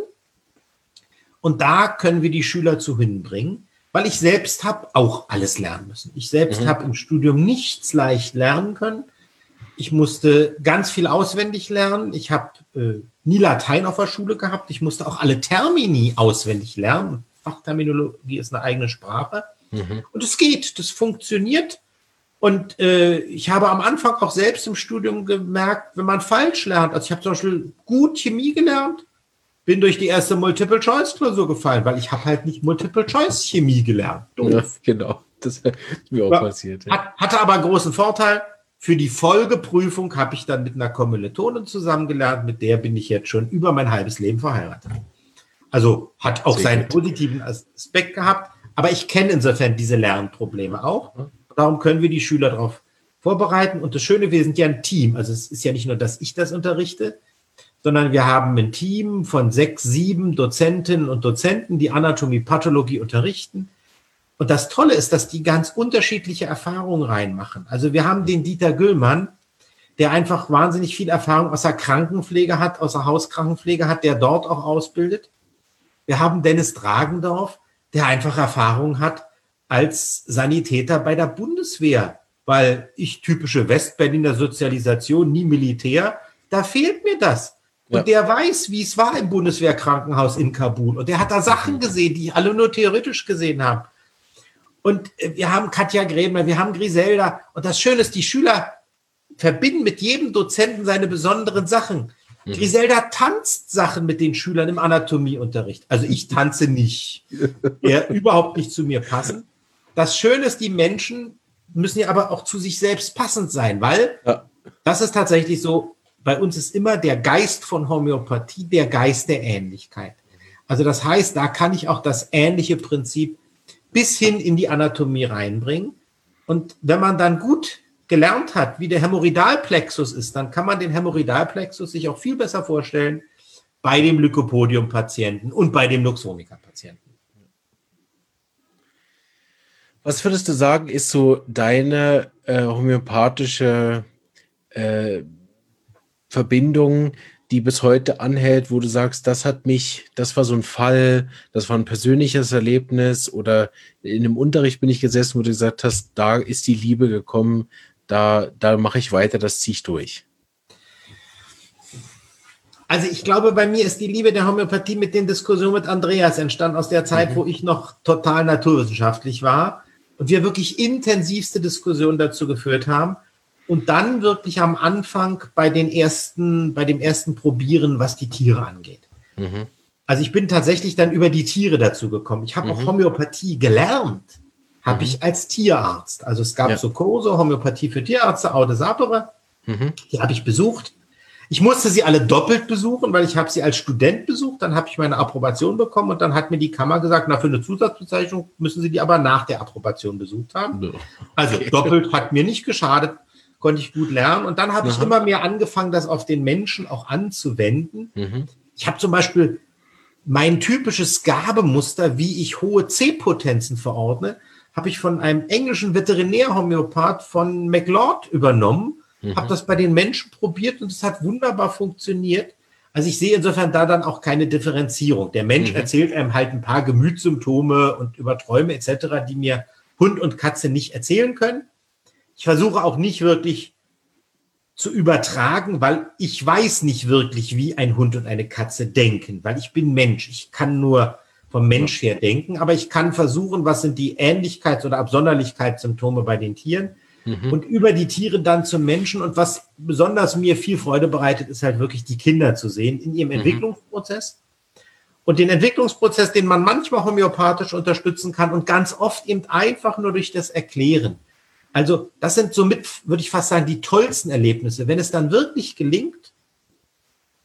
und da können wir die Schüler zu hinbringen, weil ich selbst habe auch alles lernen müssen. Ich selbst mhm. habe im Studium nichts leicht lernen können. Ich musste ganz viel auswendig lernen. Ich habe äh, nie Latein auf der Schule gehabt. Ich musste auch alle Termini auswendig lernen. Fachterminologie ist eine eigene Sprache. Mhm. Und es geht, das funktioniert. Und äh, ich habe am Anfang auch selbst im Studium gemerkt, wenn man falsch lernt. Also ich habe zum Beispiel gut Chemie gelernt, bin durch die erste Multiple-Choice-Klausur gefallen, weil ich habe halt nicht Multiple-Choice-Chemie gelernt. Ja, genau, das ist mir auch ja, passiert. Ja. Hat, hatte aber einen großen Vorteil. Für die Folgeprüfung habe ich dann mit einer Kommilitonin zusammengelernt, mit der bin ich jetzt schon über mein halbes Leben verheiratet. Also hat auch Sehr seinen gut. positiven Aspekt gehabt, aber ich kenne insofern diese Lernprobleme auch. Darum können wir die Schüler darauf vorbereiten. Und das Schöne, wir sind ja ein Team. Also es ist ja nicht nur, dass ich das unterrichte, sondern wir haben ein Team von sechs, sieben Dozentinnen und Dozenten, die Anatomie, Pathologie unterrichten. Und das Tolle ist, dass die ganz unterschiedliche Erfahrungen reinmachen. Also wir haben den Dieter Güllmann, der einfach wahnsinnig viel Erfahrung aus der Krankenpflege hat, aus der Hauskrankenpflege hat, der dort auch ausbildet. Wir haben Dennis Dragendorf, der einfach Erfahrung hat als Sanitäter bei der Bundeswehr, weil ich typische Westberliner Sozialisation, nie Militär, da fehlt mir das. Und ja. der weiß, wie es war im Bundeswehrkrankenhaus in Kabul. Und der hat da Sachen gesehen, die alle nur theoretisch gesehen haben. Und wir haben Katja Gräbner, wir haben Griselda. Und das Schöne ist, die Schüler verbinden mit jedem Dozenten seine besonderen Sachen. Mhm. Griselda tanzt Sachen mit den Schülern im Anatomieunterricht. Also ich tanze nicht. Er überhaupt nicht zu mir passen. Das Schöne ist, die Menschen müssen ja aber auch zu sich selbst passend sein, weil ja. das ist tatsächlich so, bei uns ist immer der Geist von Homöopathie der Geist der Ähnlichkeit. Also das heißt, da kann ich auch das ähnliche Prinzip bis hin in die Anatomie reinbringen. Und wenn man dann gut gelernt hat, wie der Hämorrhoidalplexus ist, dann kann man den Hämorrhoidalplexus sich auch viel besser vorstellen bei dem Lycopodium-Patienten und bei dem Luxvomica-Patienten. Was würdest du sagen, ist so deine äh, homöopathische äh, Verbindung, die bis heute anhält, wo du sagst, das hat mich, das war so ein Fall, das war ein persönliches Erlebnis oder in einem Unterricht bin ich gesessen, wo du gesagt hast, da ist die Liebe gekommen, da, da mache ich weiter, das ziehe ich durch. Also ich glaube, bei mir ist die Liebe der Homöopathie mit den Diskussionen mit Andreas entstanden aus der Zeit, mhm. wo ich noch total naturwissenschaftlich war und wir wirklich intensivste Diskussionen dazu geführt haben. Und dann wirklich am Anfang bei den ersten, bei dem ersten Probieren, was die Tiere angeht. Mhm. Also ich bin tatsächlich dann über die Tiere dazu gekommen. Ich habe mhm. auch Homöopathie gelernt, habe mhm. ich als Tierarzt. Also es gab ja. so Kurse, Homöopathie für Tierärzte, Aude Sapere. Mhm. Die habe ich besucht. Ich musste sie alle doppelt besuchen, weil ich habe sie als Student besucht. Dann habe ich meine Approbation bekommen und dann hat mir die Kammer gesagt, na für eine Zusatzbezeichnung müssen Sie die aber nach der Approbation besucht haben. Okay. Also doppelt hat mir nicht geschadet. Konnte ich gut lernen. Und dann habe ich immer mehr angefangen, das auf den Menschen auch anzuwenden. Mhm. Ich habe zum Beispiel mein typisches Gabemuster, wie ich hohe C-Potenzen verordne, habe ich von einem englischen Veterinärhomöopath von McLeod übernommen, mhm. habe das bei den Menschen probiert und es hat wunderbar funktioniert. Also ich sehe insofern da dann auch keine Differenzierung. Der Mensch mhm. erzählt einem halt ein paar Gemütssymptome und über Träume et cetera, die mir Hund und Katze nicht erzählen können. Ich versuche auch nicht wirklich zu übertragen, weil ich weiß nicht wirklich, wie ein Hund und eine Katze denken, weil ich bin Mensch. Ich kann nur vom Mensch her denken, aber ich kann versuchen, was sind die Ähnlichkeits- oder Absonderlichkeitssymptome bei den Tieren mhm. und über die Tiere dann zum Menschen. Und was besonders mir viel Freude bereitet, ist halt wirklich die Kinder zu sehen in ihrem mhm. Entwicklungsprozess. Und den Entwicklungsprozess, den man manchmal homöopathisch unterstützen kann und ganz oft eben einfach nur durch das Erklären. Also das sind somit, würde ich fast sagen, die tollsten Erlebnisse, wenn es dann wirklich gelingt,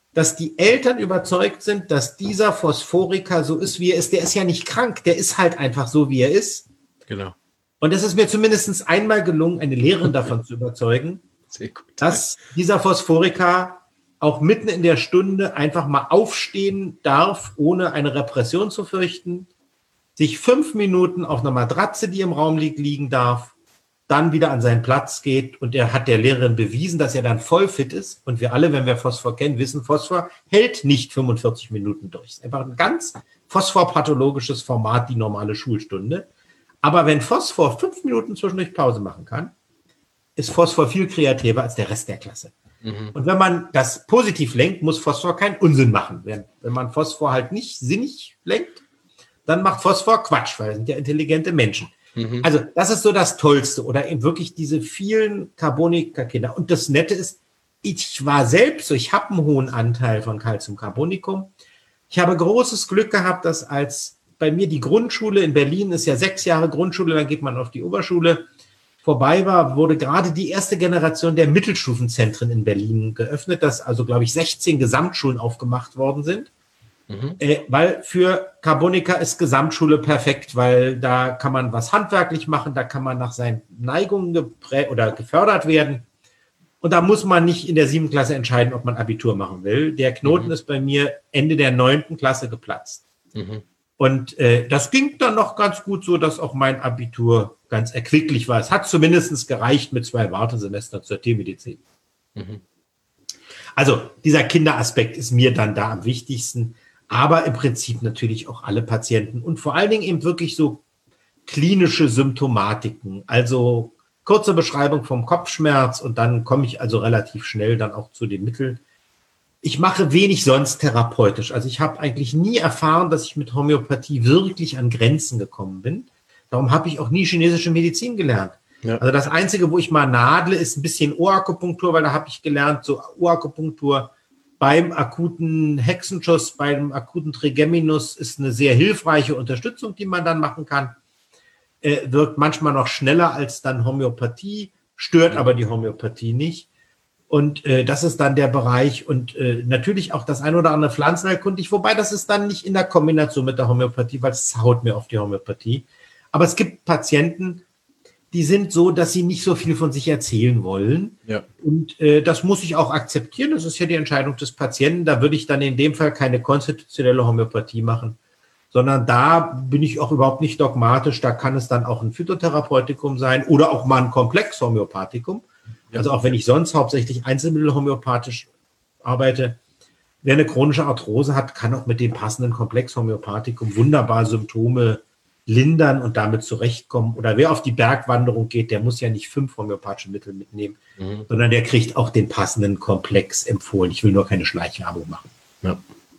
dass die Eltern überzeugt sind, dass dieser Phosphoriker so ist, wie er ist. Der ist ja nicht krank, der ist halt einfach so, wie er ist. Genau. Und es ist mir zumindest einmal gelungen, eine Lehrerin davon zu überzeugen, Sehr gut. dass dieser Phosphoriker auch mitten in der Stunde einfach mal aufstehen darf, ohne eine Repression zu fürchten, sich fünf Minuten auf einer Matratze, die im Raum liegt, liegen darf, dann wieder an seinen Platz geht und er hat der Lehrerin bewiesen, dass er dann voll fit ist. Und wir alle, wenn wir Phosphor kennen, wissen, Phosphor hält nicht fünfundvierzig Minuten durch. Es ist einfach ein ganz phosphorpathologisches Format, die normale Schulstunde. Aber wenn Phosphor fünf Minuten zwischendurch Pause machen kann, ist Phosphor viel kreativer als der Rest der Klasse. Mhm. Und wenn man das positiv lenkt, muss Phosphor keinen Unsinn machen. Wenn, wenn man Phosphor halt nicht sinnig lenkt, dann macht Phosphor Quatsch, weil wir sind ja intelligente Menschen. Mhm. Also das ist so das Tollste oder eben wirklich diese vielen Carboniker-Kinder. Und das Nette ist, ich war selbst so, ich habe einen hohen Anteil von Calciumcarbonicum. Ich habe großes Glück gehabt, dass als bei mir die Grundschule in Berlin ist ja sechs Jahre Grundschule, dann geht man auf die Oberschule, vorbei war, wurde gerade die erste Generation der Mittelstufenzentren in Berlin geöffnet, dass also, glaube ich, sechzehn Gesamtschulen aufgemacht worden sind. Mhm. Äh, weil für Carbonica ist Gesamtschule perfekt, weil da kann man was handwerklich machen, da kann man nach seinen Neigungen geprä- oder gefördert werden. Und da muss man nicht in der siebten Klasse entscheiden, ob man Abitur machen will. Der Knoten mhm. ist bei mir Ende der neunten Klasse geplatzt. Mhm. Und äh, das ging dann noch ganz gut so, dass auch mein Abitur ganz erquicklich war. Es hat zumindest gereicht mit zwei Wartesemestern zur Tiermedizin. Mhm. Also dieser Kinderaspekt ist mir dann da am wichtigsten. Aber im Prinzip natürlich auch alle Patienten und vor allen Dingen eben wirklich so klinische Symptomatiken. Also kurze Beschreibung vom Kopfschmerz und dann komme ich also relativ schnell dann auch zu den Mitteln. Ich mache wenig sonst therapeutisch. Also ich habe eigentlich nie erfahren, dass ich mit Homöopathie wirklich an Grenzen gekommen bin. Darum habe ich auch nie chinesische Medizin gelernt. Ja. Also das Einzige, wo ich mal nadle, ist ein bisschen Ohrakupunktur, weil da habe ich gelernt, so Ohrakupunktur beim akuten Hexenschuss, beim akuten Trigeminus ist eine sehr hilfreiche Unterstützung, die man dann machen kann. Äh, wirkt manchmal noch schneller als dann Homöopathie, stört aber die Homöopathie nicht. Und äh, das ist dann der Bereich und äh, natürlich auch das ein oder andere pflanzenheilkundig, wobei das ist dann nicht in der Kombination mit der Homöopathie, weil es haut mir auf die Homöopathie. Aber es gibt Patienten, die sind so, dass sie nicht so viel von sich erzählen wollen. Ja. Und äh, das muss ich auch akzeptieren. Das ist ja die Entscheidung des Patienten. Da würde ich dann in dem Fall keine konstitutionelle Homöopathie machen, sondern da bin ich auch überhaupt nicht dogmatisch. Da kann es dann auch ein Phytotherapeutikum sein oder auch mal ein Komplex-Homöopathikum. Ja. Also auch wenn ich sonst hauptsächlich Einzelmittel homöopathisch arbeite, wer eine chronische Arthrose hat, kann auch mit dem passenden Komplex-Homöopathikum wunderbar Symptome lindern und damit zurechtkommen. Oder wer auf die Bergwanderung geht, der muss ja nicht fünf homöopathische Mittel mitnehmen, mhm. sondern der kriegt auch den passenden Komplex empfohlen. Ich will nur keine Schleichwerbung machen. Ja.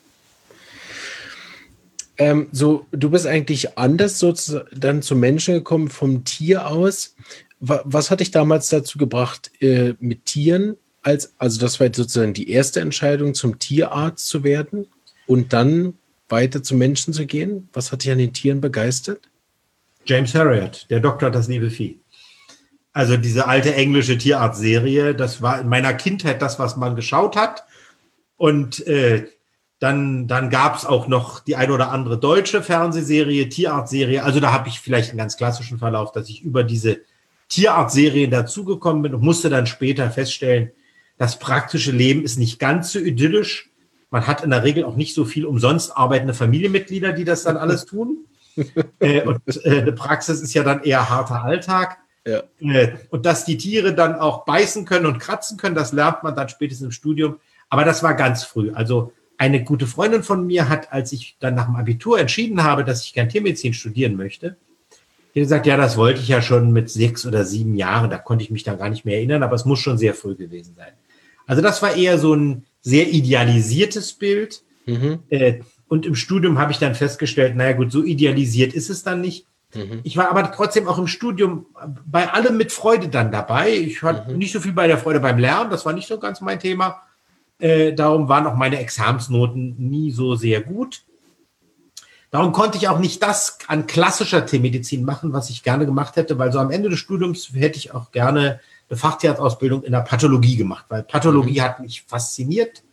Ähm, so, du bist eigentlich anders so zu, dann zum Menschen gekommen vom Tier aus. Was, was hat dich damals dazu gebracht, äh, mit Tieren, als, also das war sozusagen die erste Entscheidung, zum Tierarzt zu werden und dann weiter zum Menschen zu gehen? Was hat dich an den Tieren begeistert? James Herriot, der Doktor hat das liebe Vieh. Also diese alte englische Tierarzt-Serie, das war in meiner Kindheit das, was man geschaut hat. Und äh, dann, dann gab es auch noch die ein oder andere deutsche Fernsehserie, Tierarzt-Serie. Also da habe ich vielleicht einen ganz klassischen Verlauf, dass ich über diese Tierarzt-Serien dazugekommen bin und musste dann später feststellen, das praktische Leben ist nicht ganz so idyllisch. Man hat in der Regel auch nicht so viel umsonst arbeitende Familienmitglieder, die das dann alles tun. äh, und äh, eine Praxis ist ja dann eher harter Alltag. Ja. Äh, und dass die Tiere dann auch beißen können und kratzen können, das lernt man dann spätestens im Studium. Aber das war ganz früh. Also eine gute Freundin von mir hat, als ich dann nach dem Abitur entschieden habe, dass ich gern Tiermedizin studieren möchte, die hat gesagt, ja, das wollte ich ja schon mit sechs oder sieben Jahren. Da konnte ich mich dann gar nicht mehr erinnern, aber es muss schon sehr früh gewesen sein. Also das war eher so ein sehr idealisiertes Bild. Mhm. Äh, und im Studium habe ich dann festgestellt, naja gut, so idealisiert ist es dann nicht. Mhm. Ich war aber trotzdem auch im Studium bei allem mit Freude dann dabei. Ich hatte mhm. nicht so viel bei der Freude beim Lernen, das war nicht so ganz mein Thema. Äh, darum waren auch meine Examensnoten nie so sehr gut. Darum konnte ich auch nicht das an klassischer Tiermedizin machen, was ich gerne gemacht hätte, weil so am Ende des Studiums hätte ich auch gerne eine Fachtierarztausbildung in der Pathologie gemacht, weil Pathologie mhm. hat mich fasziniert.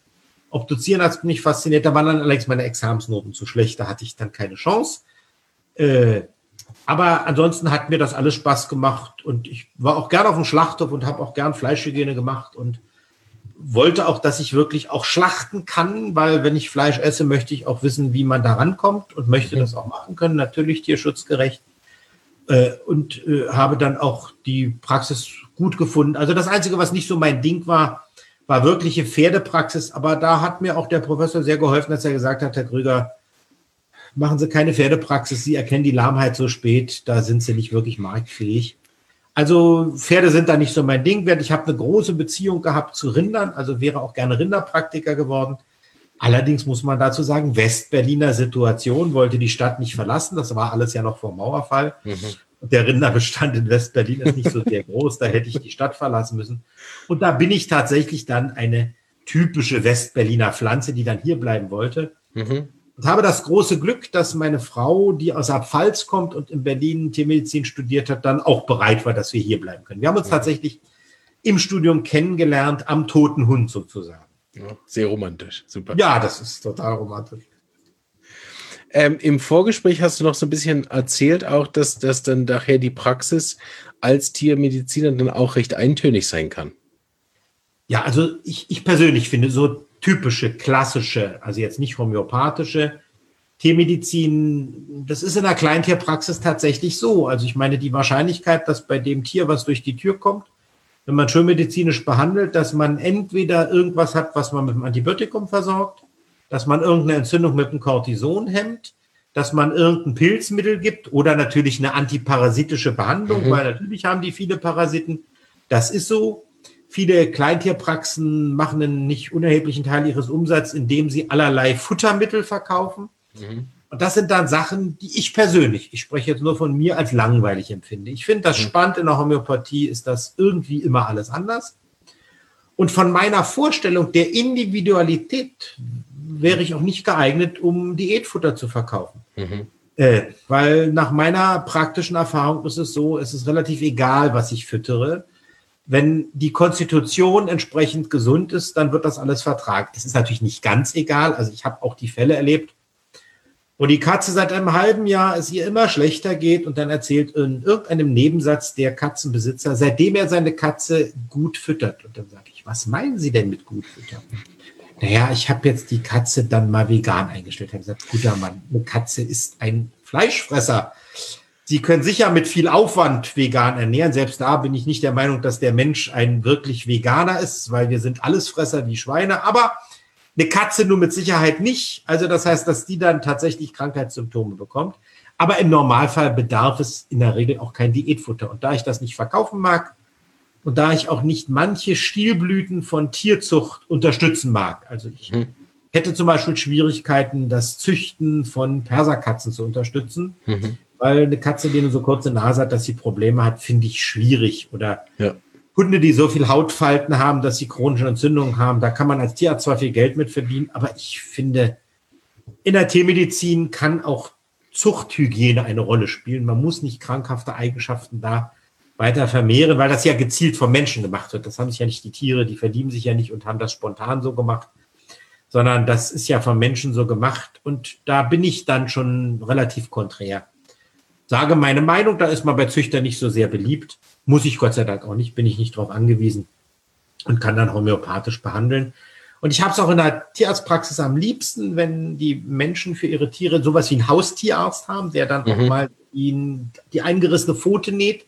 Obduzieren hat mich fasziniert, da waren dann allerdings meine Examensnoten zu schlecht, da hatte ich dann keine Chance. Äh, aber ansonsten hat mir das alles Spaß gemacht und ich war auch gern auf dem Schlachthof und habe auch gern Fleischhygiene gemacht und wollte auch, dass ich wirklich auch schlachten kann, weil wenn ich Fleisch esse, möchte ich auch wissen, wie man da rankommt und möchte das auch machen können, natürlich tierschutzgerecht. Äh, und äh, habe dann auch die Praxis gut gefunden. Also das Einzige, was nicht so mein Ding war, war wirkliche Pferdepraxis. Aber da hat mir auch der Professor sehr geholfen, dass er gesagt hat, Herr Krüger, machen Sie keine Pferdepraxis, Sie erkennen die Lahmheit so spät, da sind Sie nicht wirklich marktfähig. Also Pferde sind da nicht so mein Ding. Ich habe eine große Beziehung gehabt zu Rindern, also wäre auch gerne Rinderpraktiker geworden. Allerdings muss man dazu sagen, Westberliner Situation, wollte die Stadt nicht verlassen. Das war alles ja noch vor Mauerfall. Mhm. Und der Rinderbestand in Westberlin ist nicht so sehr groß. Da hätte ich die Stadt verlassen müssen. Und da bin ich tatsächlich dann eine typische Westberliner Pflanze, die dann hier bleiben wollte. Mhm. Und habe das große Glück, dass meine Frau, die aus der Pfalz kommt und in Berlin Tiermedizin studiert hat, dann auch bereit war, dass wir hier bleiben können. Wir haben uns mhm. tatsächlich im Studium kennengelernt, am toten Hund sozusagen. Ja, sehr romantisch, super. Ja, das ist total romantisch. Ähm, Im Vorgespräch hast du noch so ein bisschen erzählt auch, dass, dass dann nachher die Praxis als Tiermediziner dann auch recht eintönig sein kann. Ja, also ich, ich persönlich finde so typische, klassische, also jetzt nicht homöopathische Tiermedizin, das ist in der Kleintierpraxis tatsächlich so. Also ich meine, die Wahrscheinlichkeit, dass bei dem Tier, was durch die Tür kommt, wenn man schön medizinisch behandelt, dass man entweder irgendwas hat, was man mit dem Antibiotikum versorgt, dass man irgendeine Entzündung mit dem Cortison hemmt, dass man irgendein Pilzmittel gibt oder natürlich eine antiparasitische Behandlung, mhm. weil natürlich haben die viele Parasiten. Das ist so. Viele Kleintierpraxen machen einen nicht unerheblichen Teil ihres Umsatzes, indem sie allerlei Futtermittel verkaufen. Mhm. Und das sind dann Sachen, die ich persönlich, ich spreche jetzt nur von mir, als langweilig empfinde. Ich finde das mhm. spannend, in der Homöopathie ist das irgendwie immer alles anders. Und von meiner Vorstellung der Individualität wäre ich auch nicht geeignet, um Diätfutter zu verkaufen. Mhm. Äh, weil nach meiner praktischen Erfahrung ist es so, es ist relativ egal, was ich füttere. Wenn die Konstitution entsprechend gesund ist, dann wird das alles vertragen. Es ist natürlich nicht ganz egal. Also ich habe auch die Fälle erlebt, wo die Katze seit einem halben Jahr es ihr immer schlechter geht und dann erzählt in irgendeinem Nebensatz der Katzenbesitzer, seitdem er seine Katze gut füttert. Und dann sage ich, was meinen Sie denn mit gut füttern? Naja, ich habe jetzt die Katze dann mal vegan eingestellt. Ich habe gesagt, guter Mann, eine Katze ist ein Fleischfresser. Sie können sicher mit viel Aufwand vegan ernähren. Selbst da bin ich nicht der Meinung, dass der Mensch ein wirklich Veganer ist, weil wir sind Allesfresser wie Schweine. Aber eine Katze nur mit Sicherheit nicht. Also das heißt, dass die dann tatsächlich Krankheitssymptome bekommt. Aber im Normalfall bedarf es in der Regel auch kein Diätfutter. Und da ich das nicht verkaufen mag und da ich auch nicht manche Stilblüten von Tierzucht unterstützen mag, also ich hm. hätte zum Beispiel Schwierigkeiten, das Züchten von Perserkatzen zu unterstützen, mhm. weil eine Katze, die eine so kurze Nase hat, dass sie Probleme hat, finde ich schwierig. Oder ja. Hunde, die so viel Hautfalten haben, dass sie chronische Entzündungen haben, da kann man als Tierarzt zwar viel Geld mit verdienen, aber ich finde, in der Tiermedizin kann auch Zuchthygiene eine Rolle spielen. Man muss nicht krankhafte Eigenschaften da weiter vermehren, weil das ja gezielt vom Menschen gemacht wird. Das haben sich ja nicht die Tiere, die verdienen sich ja nicht und haben das spontan so gemacht, sondern das ist ja vom Menschen so gemacht. Und da bin ich dann schon relativ konträr. Sage meine Meinung, da ist man bei Züchtern nicht so sehr beliebt. Muss ich Gott sei Dank auch nicht, bin ich nicht darauf angewiesen und kann dann homöopathisch behandeln. Und ich habe es auch in der Tierarztpraxis am liebsten, wenn die Menschen für ihre Tiere sowas wie einen Haustierarzt haben, der dann mhm. auch mal ihnen die eingerissene Pfote näht.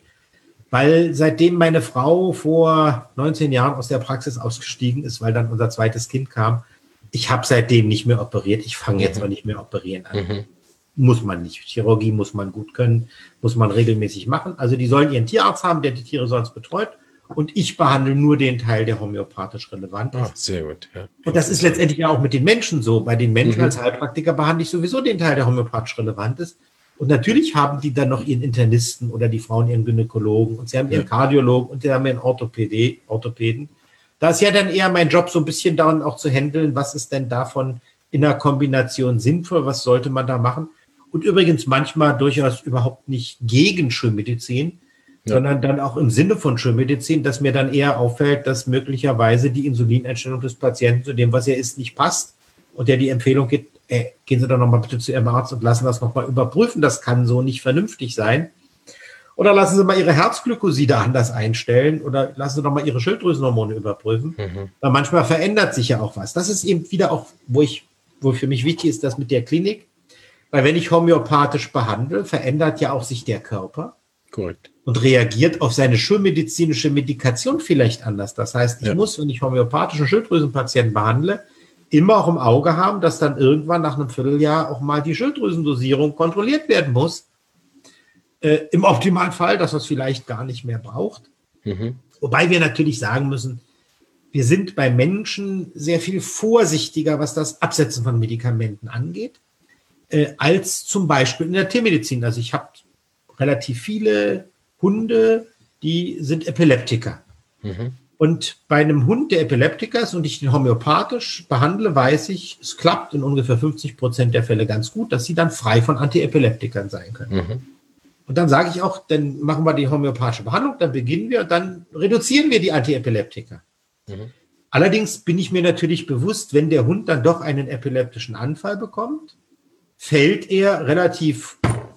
Weil seitdem meine Frau vor neunzehn Jahren aus der Praxis ausgestiegen ist, weil dann unser zweites Kind kam, ich habe seitdem nicht mehr operiert. Ich fange jetzt mhm. auch nicht mehr operieren an. Mhm. Muss man nicht. Chirurgie muss man gut können, muss man regelmäßig machen. Also die sollen ihren Tierarzt haben, der die Tiere sonst betreut. Und ich behandle nur den Teil, der homöopathisch relevant ist. Ah, sehr gut. Ja. Und das ist letztendlich ja auch mit den Menschen so. Bei den Menschen mhm. als Heilpraktiker behandle ich sowieso den Teil, der homöopathisch relevant ist. Und natürlich haben die dann noch ihren Internisten oder die Frauen ihren Gynäkologen und sie haben ihren ja. Kardiologen und sie haben ihren Orthopäde, Orthopäden. Da ist ja dann eher mein Job, so ein bisschen daran auch zu handeln, was ist denn davon in der Kombination sinnvoll, was sollte man da machen. Und übrigens manchmal durchaus überhaupt nicht gegen Schulmedizin, ja. sondern dann auch im Sinne von Schulmedizin, dass mir dann eher auffällt, dass möglicherweise die Insulineinstellung des Patienten zu dem, was er isst, nicht passt und der die Empfehlung gibt, ey, gehen Sie doch nochmal bitte zu Ihrem Arzt und lassen das nochmal überprüfen, das kann so nicht vernünftig sein. Oder lassen Sie mal Ihre Herzglykoside anders einstellen oder lassen Sie doch mal Ihre Schilddrüsenhormone überprüfen. Mhm. Weil manchmal verändert sich ja auch was. Das ist eben wieder auch, wo ich, wo für mich wichtig ist, das mit der Klinik. Weil wenn ich homöopathisch behandle, verändert ja auch sich der Körper. Korrekt. Und reagiert auf seine schulmedizinische Medikation vielleicht anders. Das heißt, ich ja. muss, wenn ich homöopathischen Schilddrüsenpatienten behandle, immer auch im Auge haben, dass dann irgendwann nach einem Vierteljahr auch mal die Schilddrüsendosierung kontrolliert werden muss. Äh, Im Optimalfall, dass es vielleicht gar nicht mehr braucht. Mhm. Wobei wir natürlich sagen müssen, wir sind bei Menschen sehr viel vorsichtiger, was das Absetzen von Medikamenten angeht, äh, als zum Beispiel in der Tiermedizin. Also ich habe relativ viele Hunde, die sind Epileptiker. Mhm. Und bei einem Hund, der Epileptiker ist und ich den homöopathisch behandle, weiß ich, es klappt in ungefähr fünfzig Prozent der Fälle ganz gut, dass sie dann frei von Antiepileptikern sein können. Mhm. Und dann sage ich auch, dann machen wir die homöopathische Behandlung, dann beginnen wir und dann reduzieren wir die Antiepileptika. Mhm. Allerdings bin ich mir natürlich bewusst, wenn der Hund dann doch einen epileptischen Anfall bekommt, fällt er relativ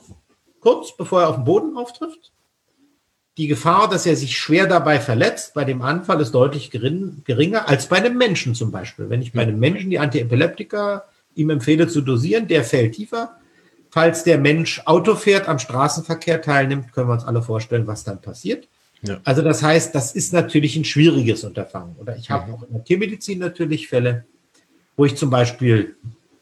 kurz, bevor er auf den Boden auftrifft. Die Gefahr, dass er sich schwer dabei verletzt, bei dem Anfall ist deutlich gering, geringer als bei einem Menschen zum Beispiel. Wenn ich bei einem Menschen die Antiepileptika ihm empfehle zu dosieren, der fällt tiefer. Falls der Mensch Auto fährt, am Straßenverkehr teilnimmt, können wir uns alle vorstellen, was dann passiert. Ja. Also das heißt, das ist natürlich ein schwieriges Unterfangen. Oder ich habe mhm. auch in der Tiermedizin natürlich Fälle, wo ich zum Beispiel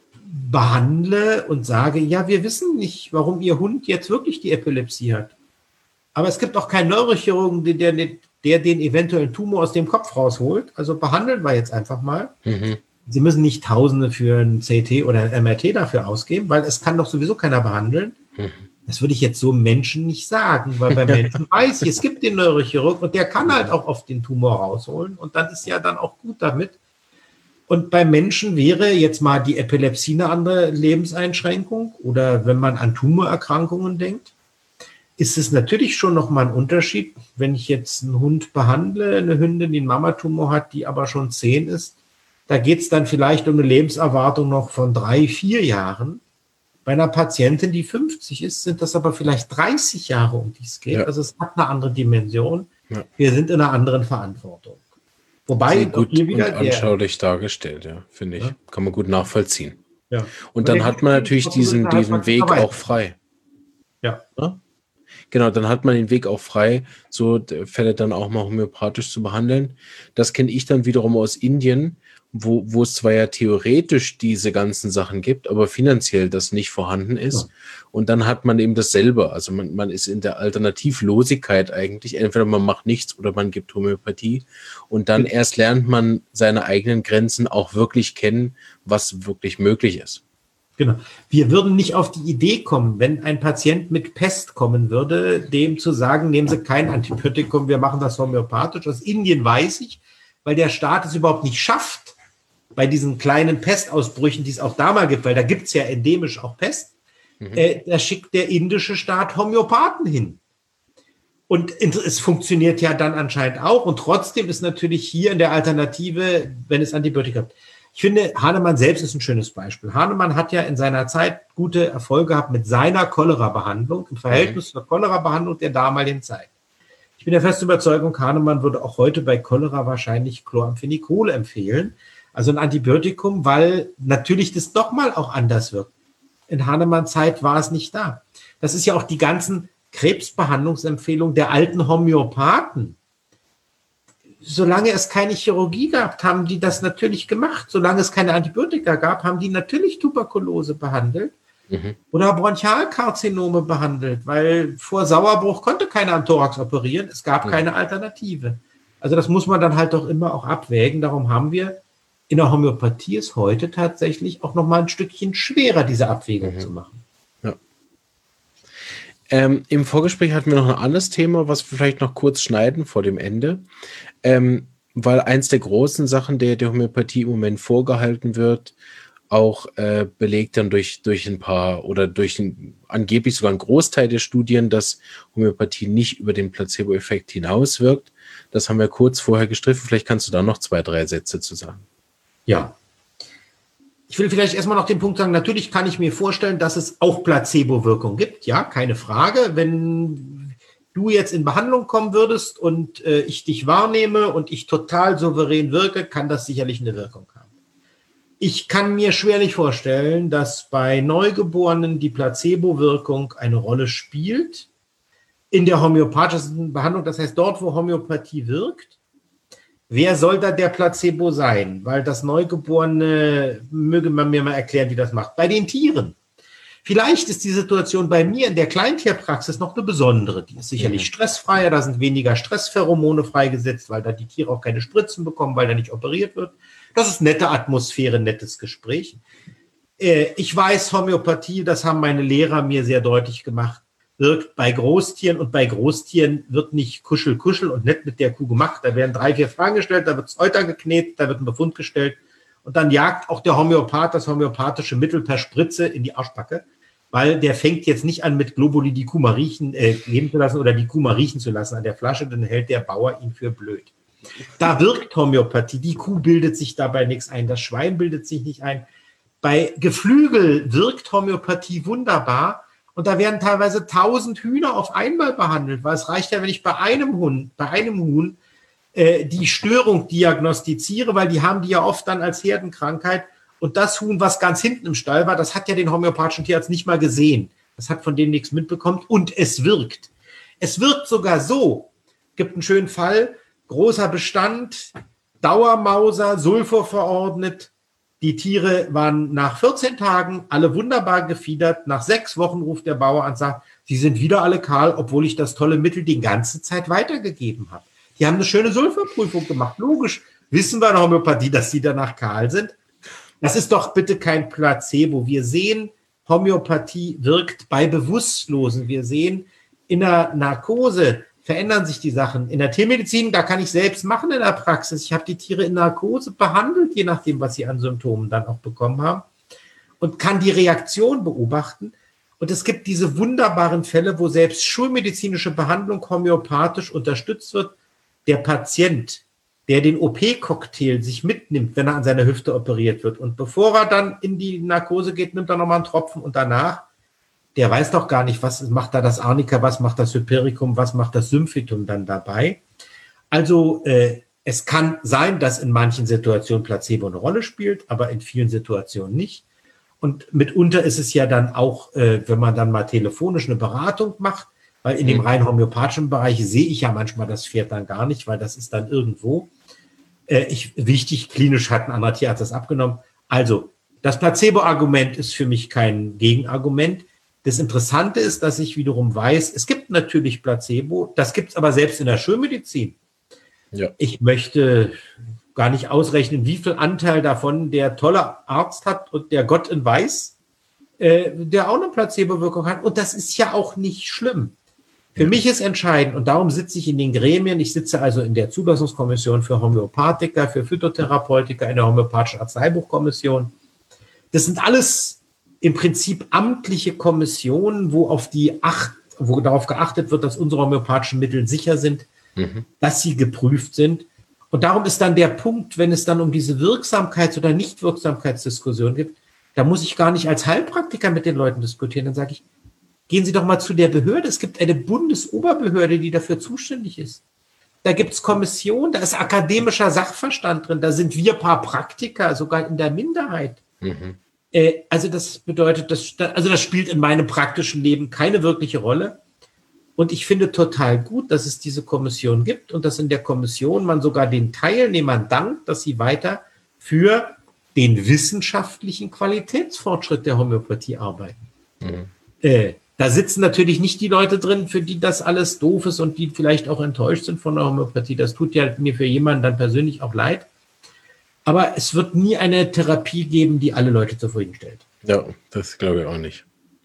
behandle und sage, ja, wir wissen nicht, warum Ihr Hund jetzt wirklich die Epilepsie hat. Aber es gibt auch keinen Neurochirurgen, der, der, der den eventuellen Tumor aus dem Kopf rausholt. Also behandeln wir jetzt einfach mal. Mhm. Sie müssen nicht Tausende für ein C T oder ein M R T dafür ausgeben, weil es kann doch sowieso keiner behandeln. Mhm. Das würde ich jetzt so Menschen nicht sagen, weil bei Menschen weiß ich, es gibt den Neurochirurg und der kann halt auch oft den Tumor rausholen und dann ist ja dann auch gut damit. Und bei Menschen wäre jetzt mal die Epilepsie eine andere Lebenseinschränkung oder wenn man an Tumorerkrankungen denkt, ist es natürlich schon nochmal ein Unterschied, wenn ich jetzt einen Hund behandle, eine Hündin, die einen Mamatumor hat, die aber schon zehn ist. Da geht es dann vielleicht um eine Lebenserwartung noch von drei, vier Jahren. Bei einer Patientin, die fünfzig ist, sind das aber vielleicht dreißig Jahre, um die es geht. Ja. Also es hat eine andere Dimension. Ja. Wir sind in einer anderen Verantwortung. Wobei sehr gut hier wieder und anschaulich der, dargestellt, ja, finde ich. Ja. Kann man gut nachvollziehen. Ja. Und dann hat man natürlich diesen, diesen Weg auch frei. Ja. ja. Genau, dann hat man den Weg auch frei, so Fälle dann auch mal homöopathisch zu behandeln. Das kenne ich dann wiederum aus Indien, wo, wo es zwar ja theoretisch diese ganzen Sachen gibt, aber finanziell das nicht vorhanden ist. Ja. Und dann hat man eben dasselbe. Also man, man ist in der Alternativlosigkeit eigentlich. Entweder man macht nichts oder man gibt Homöopathie. Und dann ja. erst lernt man seine eigenen Grenzen auch wirklich kennen, was wirklich möglich ist. Genau. Wir würden nicht auf die Idee kommen, wenn ein Patient mit Pest kommen würde, dem zu sagen, nehmen Sie kein Antibiotikum, wir machen das homöopathisch. Aus Indien weiß ich, weil der Staat es überhaupt nicht schafft, bei diesen kleinen Pestausbrüchen, die es auch da mal gibt, weil da gibt es ja endemisch auch Pest, mhm. äh, da schickt der indische Staat Homöopathen hin. Und es funktioniert ja dann anscheinend auch. Und trotzdem ist natürlich hier in der Alternative, wenn es Antibiotika gibt. Ich finde, Hahnemann selbst ist ein schönes Beispiel. Hahnemann hat ja in seiner Zeit gute Erfolge gehabt mit seiner Cholera-Behandlung im Verhältnis mhm. zur Cholera-Behandlung der damaligen Zeit. Ich bin der festen Überzeugung, Hahnemann würde auch heute bei Cholera wahrscheinlich Chloramphenicol empfehlen, also ein Antibiotikum, weil natürlich das doch mal auch anders wirkt. In Hahnemanns Zeit war es nicht da. Das ist ja auch die ganzen Krebsbehandlungsempfehlungen der alten Homöopathen. Solange es keine Chirurgie gab, haben die das natürlich gemacht. Solange es keine Antibiotika gab, haben die natürlich Tuberkulose behandelt mhm. oder Bronchialkarzinome behandelt, weil vor Sauerbruch konnte keiner am Thorax operieren. Es gab mhm. keine Alternative. Also das muss man dann halt doch immer auch abwägen. Darum haben wir in der Homöopathie es heute tatsächlich auch noch mal ein Stückchen schwerer, diese Abwägung mhm. zu machen. Ja. Ähm, im Vorgespräch hatten wir noch ein anderes Thema, was wir vielleicht noch kurz schneiden vor dem Ende. Ähm, weil eins der großen Sachen, der der Homöopathie im Moment vorgehalten wird, auch äh, belegt dann durch, durch ein paar oder durch ein, angeblich sogar einen Großteil der Studien, dass Homöopathie nicht über den Placebo-Effekt hinauswirkt. Das haben wir kurz vorher gestriffen. Vielleicht kannst du da noch zwei, drei Sätze zu sagen. Ja. Ich will vielleicht erstmal noch den Punkt sagen, natürlich kann ich mir vorstellen, dass es auch Placebo-Wirkung gibt. Ja, keine Frage. Wenn du jetzt in Behandlung kommen würdest und äh, ich dich wahrnehme und ich total souverän wirke, kann das sicherlich eine Wirkung haben. Ich kann mir schwerlich vorstellen, dass bei Neugeborenen die Placebo-Wirkung eine Rolle spielt in der homöopathischen Behandlung. Das heißt, dort, wo Homöopathie wirkt, wer soll da der Placebo sein? Weil das Neugeborene, möge man mir mal erklären, wie das macht. Bei den Tieren. Vielleicht ist die Situation bei mir in der Kleintierpraxis noch eine besondere. Die ist sicherlich stressfreier, da sind weniger Stresspheromone freigesetzt, weil da die Tiere auch keine Spritzen bekommen, weil da nicht operiert wird. Das ist nette Atmosphäre, nettes Gespräch. Äh, ich weiß, Homöopathie, das haben meine Lehrer mir sehr deutlich gemacht, wirkt bei Großtieren und bei Großtieren wird nicht kuschel, kuschel und nett mit der Kuh gemacht. Da werden drei, vier Fragen gestellt, da wird das Euter geknetet, da wird ein Befund gestellt und dann jagt auch der Homöopath das homöopathische Mittel per Spritze in die Arschbacke, weil der fängt jetzt nicht an, mit Globuli die Kuh mal riechen, äh, leben zu lassen oder die Kuh mal riechen zu lassen an der Flasche, dann hält der Bauer ihn für blöd. Da wirkt Homöopathie. Die Kuh bildet sich dabei nichts ein. Das Schwein bildet sich nicht ein. Bei Geflügel wirkt Homöopathie wunderbar. Und da werden teilweise tausend Hühner auf einmal behandelt, weil es reicht ja, wenn ich bei einem Hund, bei einem Huhn äh, die Störung diagnostiziere, weil die haben die ja oft dann als Herdenkrankheit. Und das Huhn, was ganz hinten im Stall war, das hat ja den homöopathischen Tierarzt nicht mal gesehen. Das hat von denen nichts mitbekommen. Und es wirkt. Es wirkt sogar so. Gibt einen schönen Fall. Großer Bestand, Dauermauser, Sulfur verordnet. Die Tiere waren nach vierzehn Tagen alle wunderbar gefiedert. Nach sechs Wochen ruft der Bauer an und sagt, sie sind wieder alle kahl, obwohl ich das tolle Mittel die ganze Zeit weitergegeben habe. Die haben eine schöne Sulfurprüfung gemacht. Logisch, wissen wir in der Homöopathie, dass sie danach kahl sind. Das ist doch bitte kein Placebo. Wir sehen, Homöopathie wirkt bei Bewusstlosen. Wir sehen, in der Narkose verändern sich die Sachen. In der Tiermedizin, da kann ich selbst machen in der Praxis. Ich habe die Tiere in Narkose behandelt, je nachdem, was sie an Symptomen dann auch bekommen haben und kann die Reaktion beobachten. Und es gibt diese wunderbaren Fälle, wo selbst schulmedizinische Behandlung homöopathisch unterstützt wird. Der Patient, der den O P-Cocktail sich mitnimmt, wenn er an seiner Hüfte operiert wird und bevor er dann in die Narkose geht, nimmt er nochmal einen Tropfen und danach der weiß doch gar nicht, was macht da das Arnika, was macht das Hypericum, was macht das Symphytum dann dabei. Also äh, es kann sein, dass in manchen Situationen Placebo eine Rolle spielt, aber in vielen Situationen nicht. Und mitunter ist es ja dann auch, äh, wenn man dann mal telefonisch eine Beratung macht, weil in dem rein homöopathischen Bereich sehe ich ja manchmal das Pferd dann gar nicht, weil das ist dann irgendwo. Äh, ich, wichtig, klinisch hat ein anderer Tierarzt das abgenommen. Also das Placebo-Argument ist für mich kein Gegenargument. Das Interessante ist, dass ich wiederum weiß, es gibt natürlich Placebo, das gibt es aber selbst in der Schulmedizin. Ja. Ich möchte gar nicht ausrechnen, wie viel Anteil davon der tolle Arzt hat und der Gott in Weiß, äh, der auch eine Placebo-Wirkung hat. Und das ist ja auch nicht schlimm. Für ja. mich ist entscheidend, und darum sitze ich in den Gremien, ich sitze also in der Zulassungskommission für Homöopathiker, für Phytotherapeutiker, in der homöopathischen Arzneibuchkommission. Das sind alles im Prinzip amtliche Kommissionen, wo auf die acht, wo darauf geachtet wird, dass unsere homöopathischen Mittel sicher sind, mhm. dass sie geprüft sind. Und darum ist dann der Punkt, wenn es dann um diese Wirksamkeits- oder Nichtwirksamkeitsdiskussion gibt, da muss ich gar nicht als Heilpraktiker mit den Leuten diskutieren. Dann sage ich, gehen Sie doch mal zu der Behörde. Es gibt eine Bundesoberbehörde, die dafür zuständig ist. Da gibt es Kommissionen, da ist akademischer Sachverstand drin, da sind wir paar Praktiker, sogar in der Minderheit. Mhm. Also das bedeutet, das, also das spielt in meinem praktischen Leben keine wirkliche Rolle. Und ich finde total gut, dass es diese Kommission gibt und dass in der Kommission man sogar den Teilnehmern dankt, dass sie weiter für den wissenschaftlichen Qualitätsfortschritt der Homöopathie arbeiten. Mhm. Äh, da sitzen natürlich nicht die Leute drin, für die das alles doof ist und die vielleicht auch enttäuscht sind von der Homöopathie. Das tut ja mir für jemanden dann persönlich auch leid. Aber es wird nie eine Therapie geben, die alle Leute zufriedenstellt. Ja, das glaube ich auch nicht.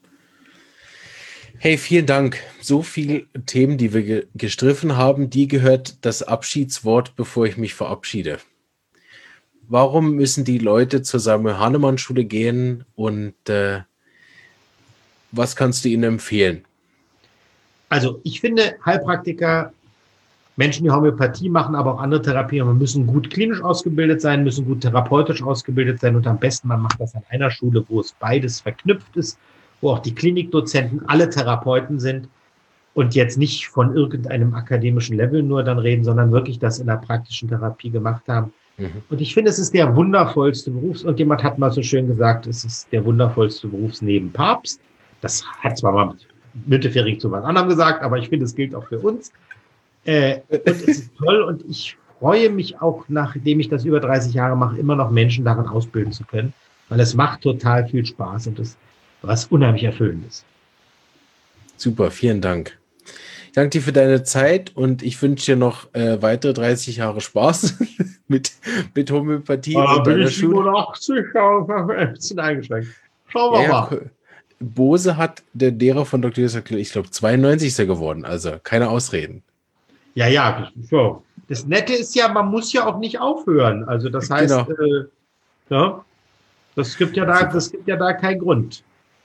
Hey, vielen Dank. So viele Themen, die wir ge- gestriffen haben, die gehört das Abschiedswort, bevor ich mich verabschiede. warum müssen die Leute zur Samuel-Hahnemann-Schule gehen und äh, was kannst du ihnen empfehlen? Also ich finde, Heilpraktiker, Menschen, die Homöopathie machen, aber auch andere Therapien, müssen gut klinisch ausgebildet sein, müssen gut therapeutisch ausgebildet sein und am besten, man macht das an einer Schule, wo es beides verknüpft ist, wo auch die Klinikdozenten alle Therapeuten sind und jetzt nicht von irgendeinem akademischen Level nur dann reden, sondern wirklich das in der praktischen Therapie gemacht haben. Mhm. Und ich finde, es ist der wundervollste Beruf. Und jemand hat mal so schön gesagt, es ist der wundervollste Beruf neben Papst. Das hat zwar mal Müntefering zu was anderem gesagt, aber ich finde, es gilt auch für uns. Äh, und es ist toll und ich freue mich auch, nachdem ich das über dreißig Jahre mache, immer noch Menschen darin ausbilden zu können, weil es macht total viel Spaß und es ist was unheimlich Erfüllendes. Super, vielen Dank. Ich danke dir für deine Zeit und ich wünsche dir noch äh, weitere dreißig Jahre Spaß mit, mit Homöopathie. Da bin ich siebenundachtzig, aber ein bisschen eingeschränkt. Schauen wir ja, mal. Bose hat der Lehrer von Doktor Josef, ich glaube, zweiundneunzig ist er geworden, also keine Ausreden. Ja, ja, so. Das Nette ist ja, man muss ja auch nicht aufhören. Also das heißt, genau. äh, ja, das gibt ja da, das gibt ja da keinen Grund.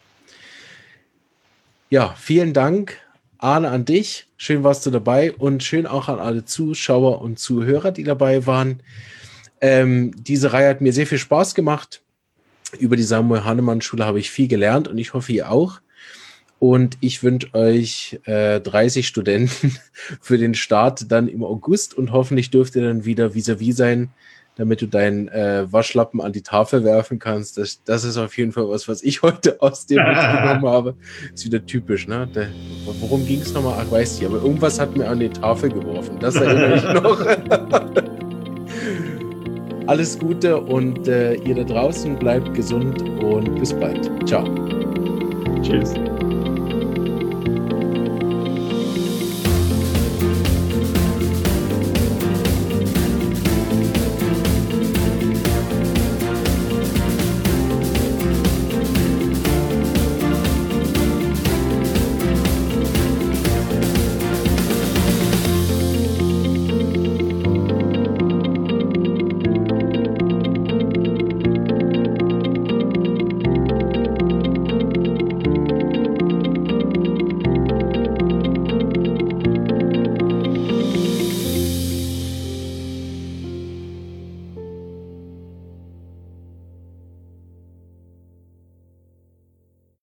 Ja, vielen Dank, Arne, an dich. Schön warst du dabei und schön auch an alle Zuschauer und Zuhörer, die dabei waren. Ähm, diese Reihe hat mir sehr viel Spaß gemacht. Über die Samuel-Hahnemann-Schule habe ich viel gelernt und ich hoffe, ihr auch. Und ich wünsche euch äh, dreißig Studenten für den Start dann im August und hoffentlich dürft ihr dann wieder vis-à-vis sein, damit du deinen äh, Waschlappen an die Tafel werfen kannst. Das, das ist auf jeden Fall was, was ich heute aus dem mitgenommen habe. Ist wieder typisch, ne? Der, worum ging es nochmal? Ach, weiß ich, aber irgendwas hat mir an die Tafel geworfen. Das erinnere ich noch. Alles Gute und äh, ihr da draußen bleibt gesund und bis bald. Ciao. Tschüss.